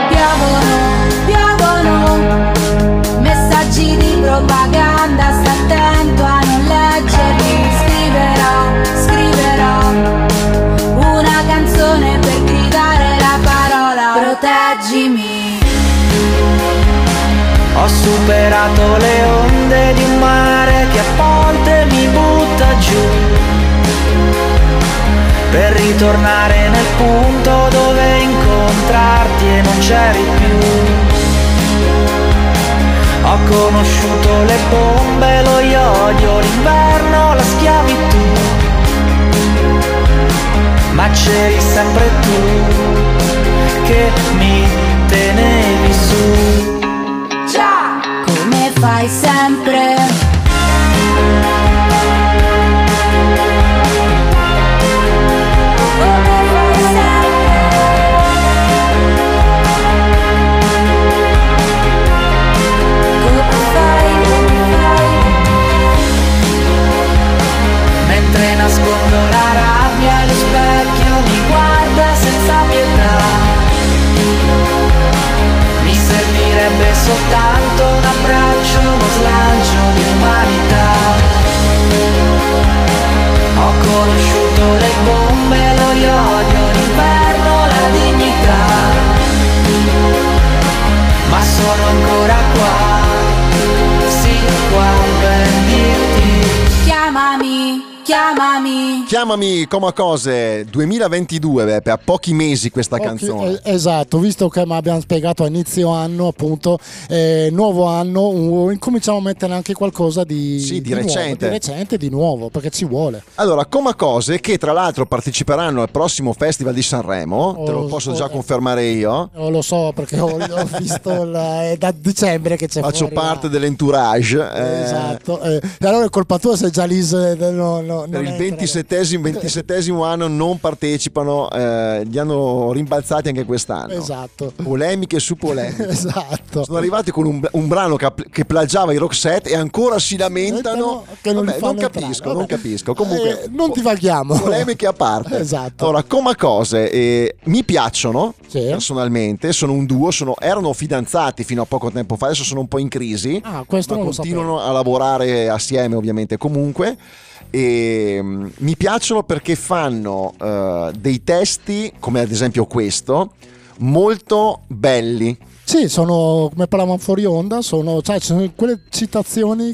piovono messaggi di propaganda, sta attento a non leggerli. Scriverò una canzone per gridare la parola proteggimi. Ho superato le onde di un mare che a volte mi butta giù, per ritornare nel punto dove incontrarti e non c'eri più. Ho conosciuto le bombe, lo iodio, l'inverno, la schiavitù, ma c'eri sempre tu che mi tenevi su. Già, come fai sempre. qua per dirti Chiamami come cose 2022, Beppe, a pochi mesi questa canzone. Esatto, visto che abbiamo spiegato a inizio anno, appunto, nuovo anno, incominciamo a mettere anche qualcosa di recente, di nuovo, perché ci vuole. Allora, come cose che tra l'altro parteciperanno al prossimo Festival di Sanremo, te lo posso già confermare io. Lo so, perché ho visto da dicembre che c'è Faccio parte dell'entourage. Esatto, e allora è colpa tua se già Liz per il 27esimo anno non partecipano, li hanno rimbalzati anche quest'anno. Esatto. Polemiche su polemiche. Esatto. Sono arrivati con un brano che plagiava i Roxette e ancora si lamentano che non capisco. Comunque non divaghiamo. Polemiche a parte. Esatto. Ora, come cose mi piacciono personalmente, sono un duo, erano fidanzati fino a poco tempo fa, adesso sono un po' in crisi, ma continuano a lavorare assieme ovviamente comunque. E mi piacciono perché fanno dei testi, come ad esempio questo, molto belli. Sì, sono, come parlavamo fuori onda, sono quelle citazioni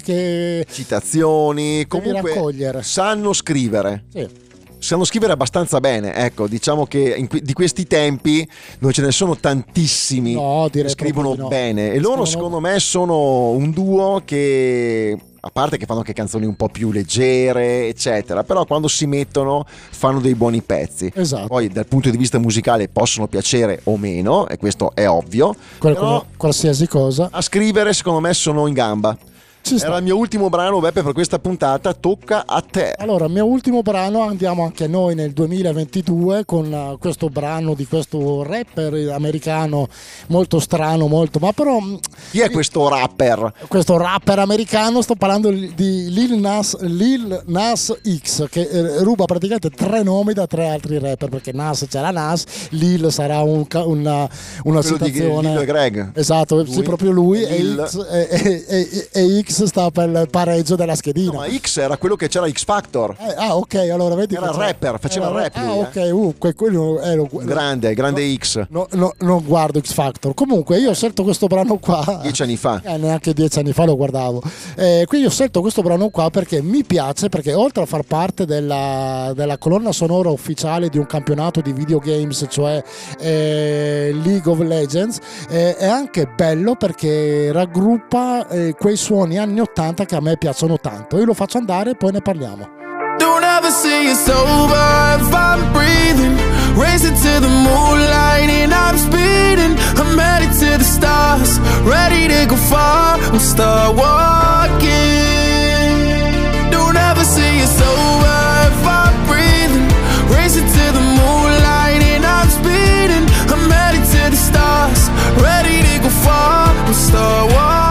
comunque raccogliere. Sanno scrivere. Sì. Sanno scrivere abbastanza bene, ecco, diciamo che di questi tempi non ce ne sono tantissimi che scrivono bene, e loro secondo me sono un duo che, a parte che fanno anche canzoni un po' più leggere eccetera, però quando si mettono fanno dei buoni pezzi. Esatto. Poi dal punto di vista musicale possono piacere o meno, e questo è ovvio, però qualsiasi cosa a scrivere secondo me sono in gamba. Era il mio ultimo brano, Beppe, per questa puntata. Tocca a te. Allora, il mio ultimo brano, andiamo anche noi nel 2022 con questo brano di questo rapper americano molto strano, ma però... Chi è questo rapper? Questo rapper americano, sto parlando di Lil Nas X, che ruba praticamente 3 nomi da 3 altri rapper, perché Nas c'era Nas, Lil sarà una citazione... Lil e Greg. Esatto, sì, proprio lui, e X sta per il pareggio della schedina. No, ma X era quello che c'era X Factor. Ok, allora vedi. Era rapper, faceva rap lui. Ok, quello grande X. Non guardo X Factor. Comunque io ho scelto questo brano qua 10 anni fa. Neanche 10 anni fa lo guardavo. Quindi ho scelto questo brano qua perché mi piace, perché oltre a far parte della colonna sonora ufficiale di un campionato di videogames, cioè League of Legends, è anche bello perché raggruppa quei suoni anni 80 che a me piacciono tanto. Io lo faccio andare e poi ne parliamo. Don't ever say it's over if I'm breathing. Racing to the moonlight and I'm speeding. I'm headed to the stars, ready to go far. I'm start walking. Don't ever say it's over if I'm breathing. Racing to the moonlight and I'm speeding. I'm headed to the stars, ready to go far. I'm start walking.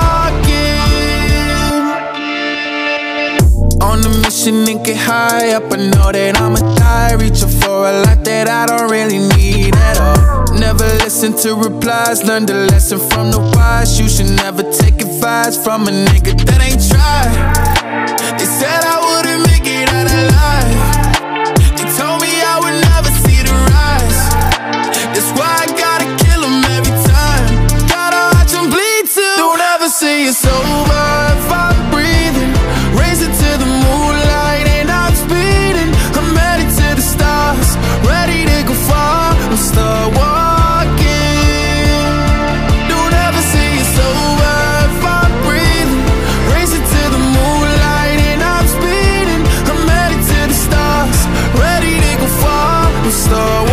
On a mission and get high up, I know that I'ma die. Reaching for a lot that I don't really need at all. Never listen to replies, learn the lesson from the wise. You should never take advice from a nigga that ain't tried. They said I wouldn't make it out alive. They told me I would never see the rise. That's why I gotta kill them every time. Gotta watch them bleed too. Don't ever say it's over if I'm breathing. Racing to the moonlight and I'm speeding. I'm headed to the stars, ready to go far. I'm start walking. Don't ever say it's over if I'm breathing. Racing to the moonlight and I'm speeding. I'm headed to the stars, ready to go far. I'm start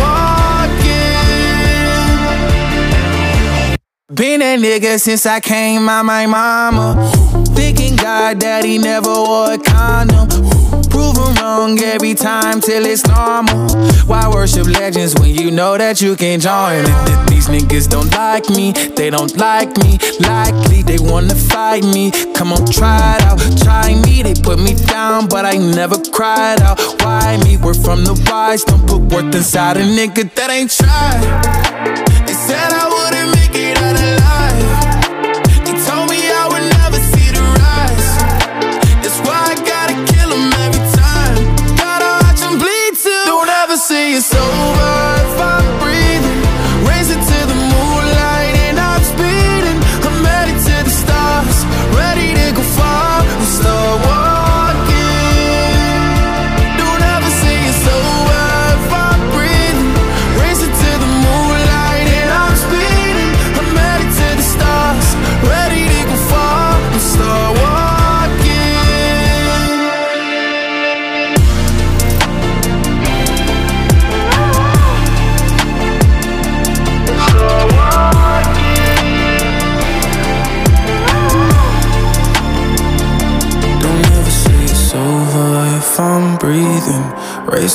walking. Been that nigga since I came out my mama. Thinking God that he never wore a condom. Proven wrong every time till it's normal. Why worship legends when you know that you can join? These niggas don't like me, they don't like me. Likely they wanna fight me. Come on, try it out, try me. They put me down, but I never cried out. Why me? We're from the wise. Don't put worth inside a nigga that ain't tried. They said I wouldn't make it out alive. They told me I would never see the rise. That's why I gotta kill them every time. Gotta watch them bleed too. Don't ever say it's over if I'm breathing. Racing to the moonlight and I'm speeding. I'm headed to the stars, ready to go far.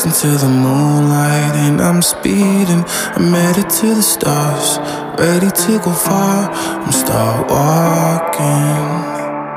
racing to the moonlight and I'm speeding. I'm headed to the stars, ready to go far. I'm start walking.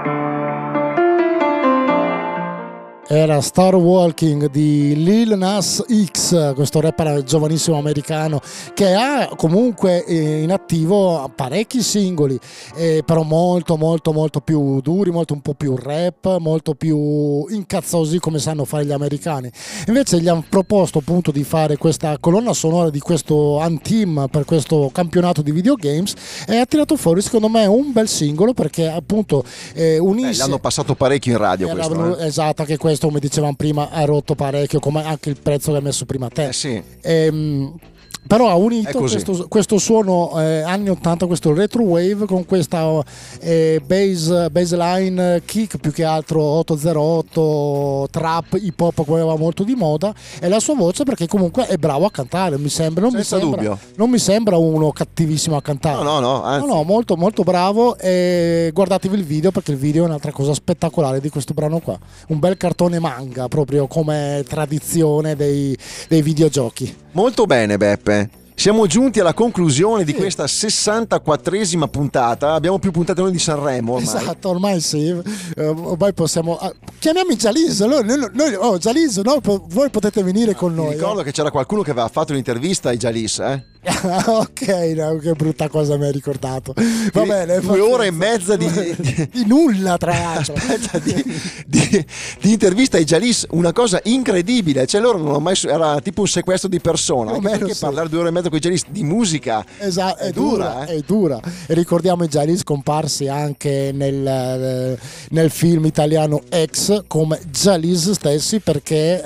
Era Star Walking di Lil Nas X, questo rapper giovanissimo americano che ha comunque in attivo parecchi singoli, però molto più duri, molto un po' più rap, molto più incazzosi come sanno fare gli americani. Invece gli hanno proposto appunto di fare questa colonna sonora di questo Anthem per questo campionato di videogames e ha tirato fuori secondo me un bel singolo perché appunto unisce... l'hanno passato parecchio in radio questo. Esatto, che questo come dicevamo prima ha rotto parecchio, come anche il prezzo che hai messo prima a te. Sì. Però ha unito questo suono anni 80, questo retro wave con questa baseline kick, più che altro 808 trap hip hop come aveva molto di moda, e la sua voce perché comunque è bravo a cantare, non mi sembra uno cattivissimo a cantare. No, molto bravo, e guardatevi il video perché il video è un'altra cosa spettacolare di questo brano qua, un bel cartone manga proprio come tradizione dei videogiochi. Molto bene Beppe, siamo giunti alla conclusione di questa 64esima puntata. Abbiamo più puntate noi di Sanremo ormai. Esatto, ormai sì, ormai possiamo chiamiamo i Jalis, noi Jalis, no? Voi potete venire con noi. Ricordo che c'era qualcuno che aveva fatto un'intervista ai Jalis, ok, no, che brutta cosa mi hai ricordato. Va bene, 2 ore e mezza di nulla, tra l'altro. Aspetta, di intervista ai Jalis, una cosa incredibile. Cioè loro non hanno mai, era tipo un sequestro di persona. Anche perché parlare 2 ore e mezza con i Jalis di musica è dura. È dura. E ricordiamo i Jalis comparsi anche nel film italiano X come Jalis stessi, perché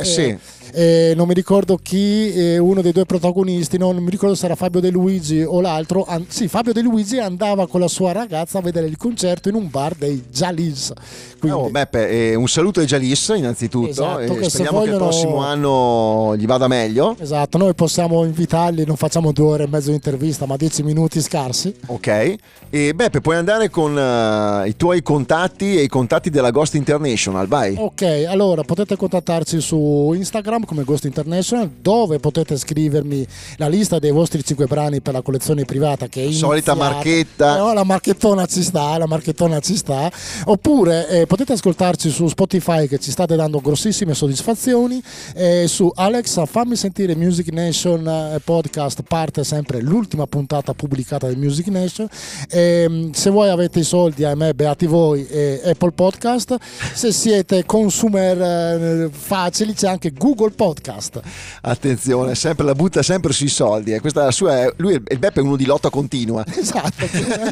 non mi ricordo chi, uno dei 2 protagonisti, non mi ricordo se era Fabio De Luigi o l'altro, Fabio De Luigi andava con la sua ragazza a vedere il concerto in un bar dei Jalis. Beppe, un saluto ai Jalis innanzitutto, esatto, e speriamo che il prossimo anno gli vada meglio. Esatto, noi possiamo invitarli, non facciamo 2 ore e mezzo di intervista ma 10 minuti scarsi. Ok, e Beppe puoi andare con i tuoi contatti e i contatti della Ghost International, vai. Ok, allora potete contattarci su Instagram come Ghost International, dove potete scrivermi la lista dei vostri 5 brani per la collezione privata che è solita marchetta. No, la marchettona ci sta. Oppure potete ascoltarci su Spotify, che ci state dando grossissime soddisfazioni, su Alexa fammi sentire Music Nation podcast, parte sempre l'ultima puntata pubblicata di Music Nation. Se voi avete i soldi, ahimè, beati voi, Apple Podcast. Se siete consumer facili, c'è anche Google Podcast. Attenzione, sempre la butta sempre sui soldi, questa è la sua, il Beppe è uno di lotta continua. Esatto.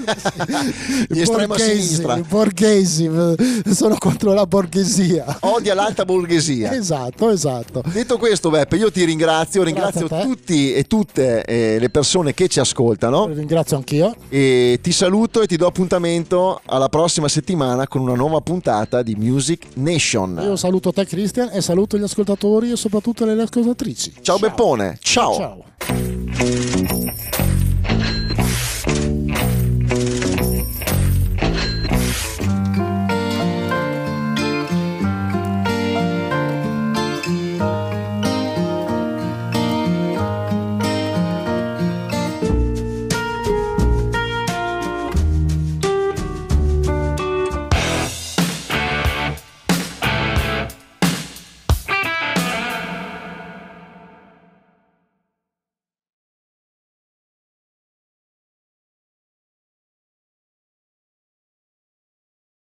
Di estrema sinistra. I borghesi, sono contro la borghesia. Odia l'alta borghesia. Esatto. Detto questo Beppe, io ti ringrazio tutti e tutte le persone che ci ascoltano. Ringrazio anch'io. E ti saluto e ti do appuntamento alla prossima settimana con una nuova puntata di Music Nation. Io saluto te Christian e saluto gli ascoltatori e soprattutto le ascoltatrici. Ciao Beppone, ciao.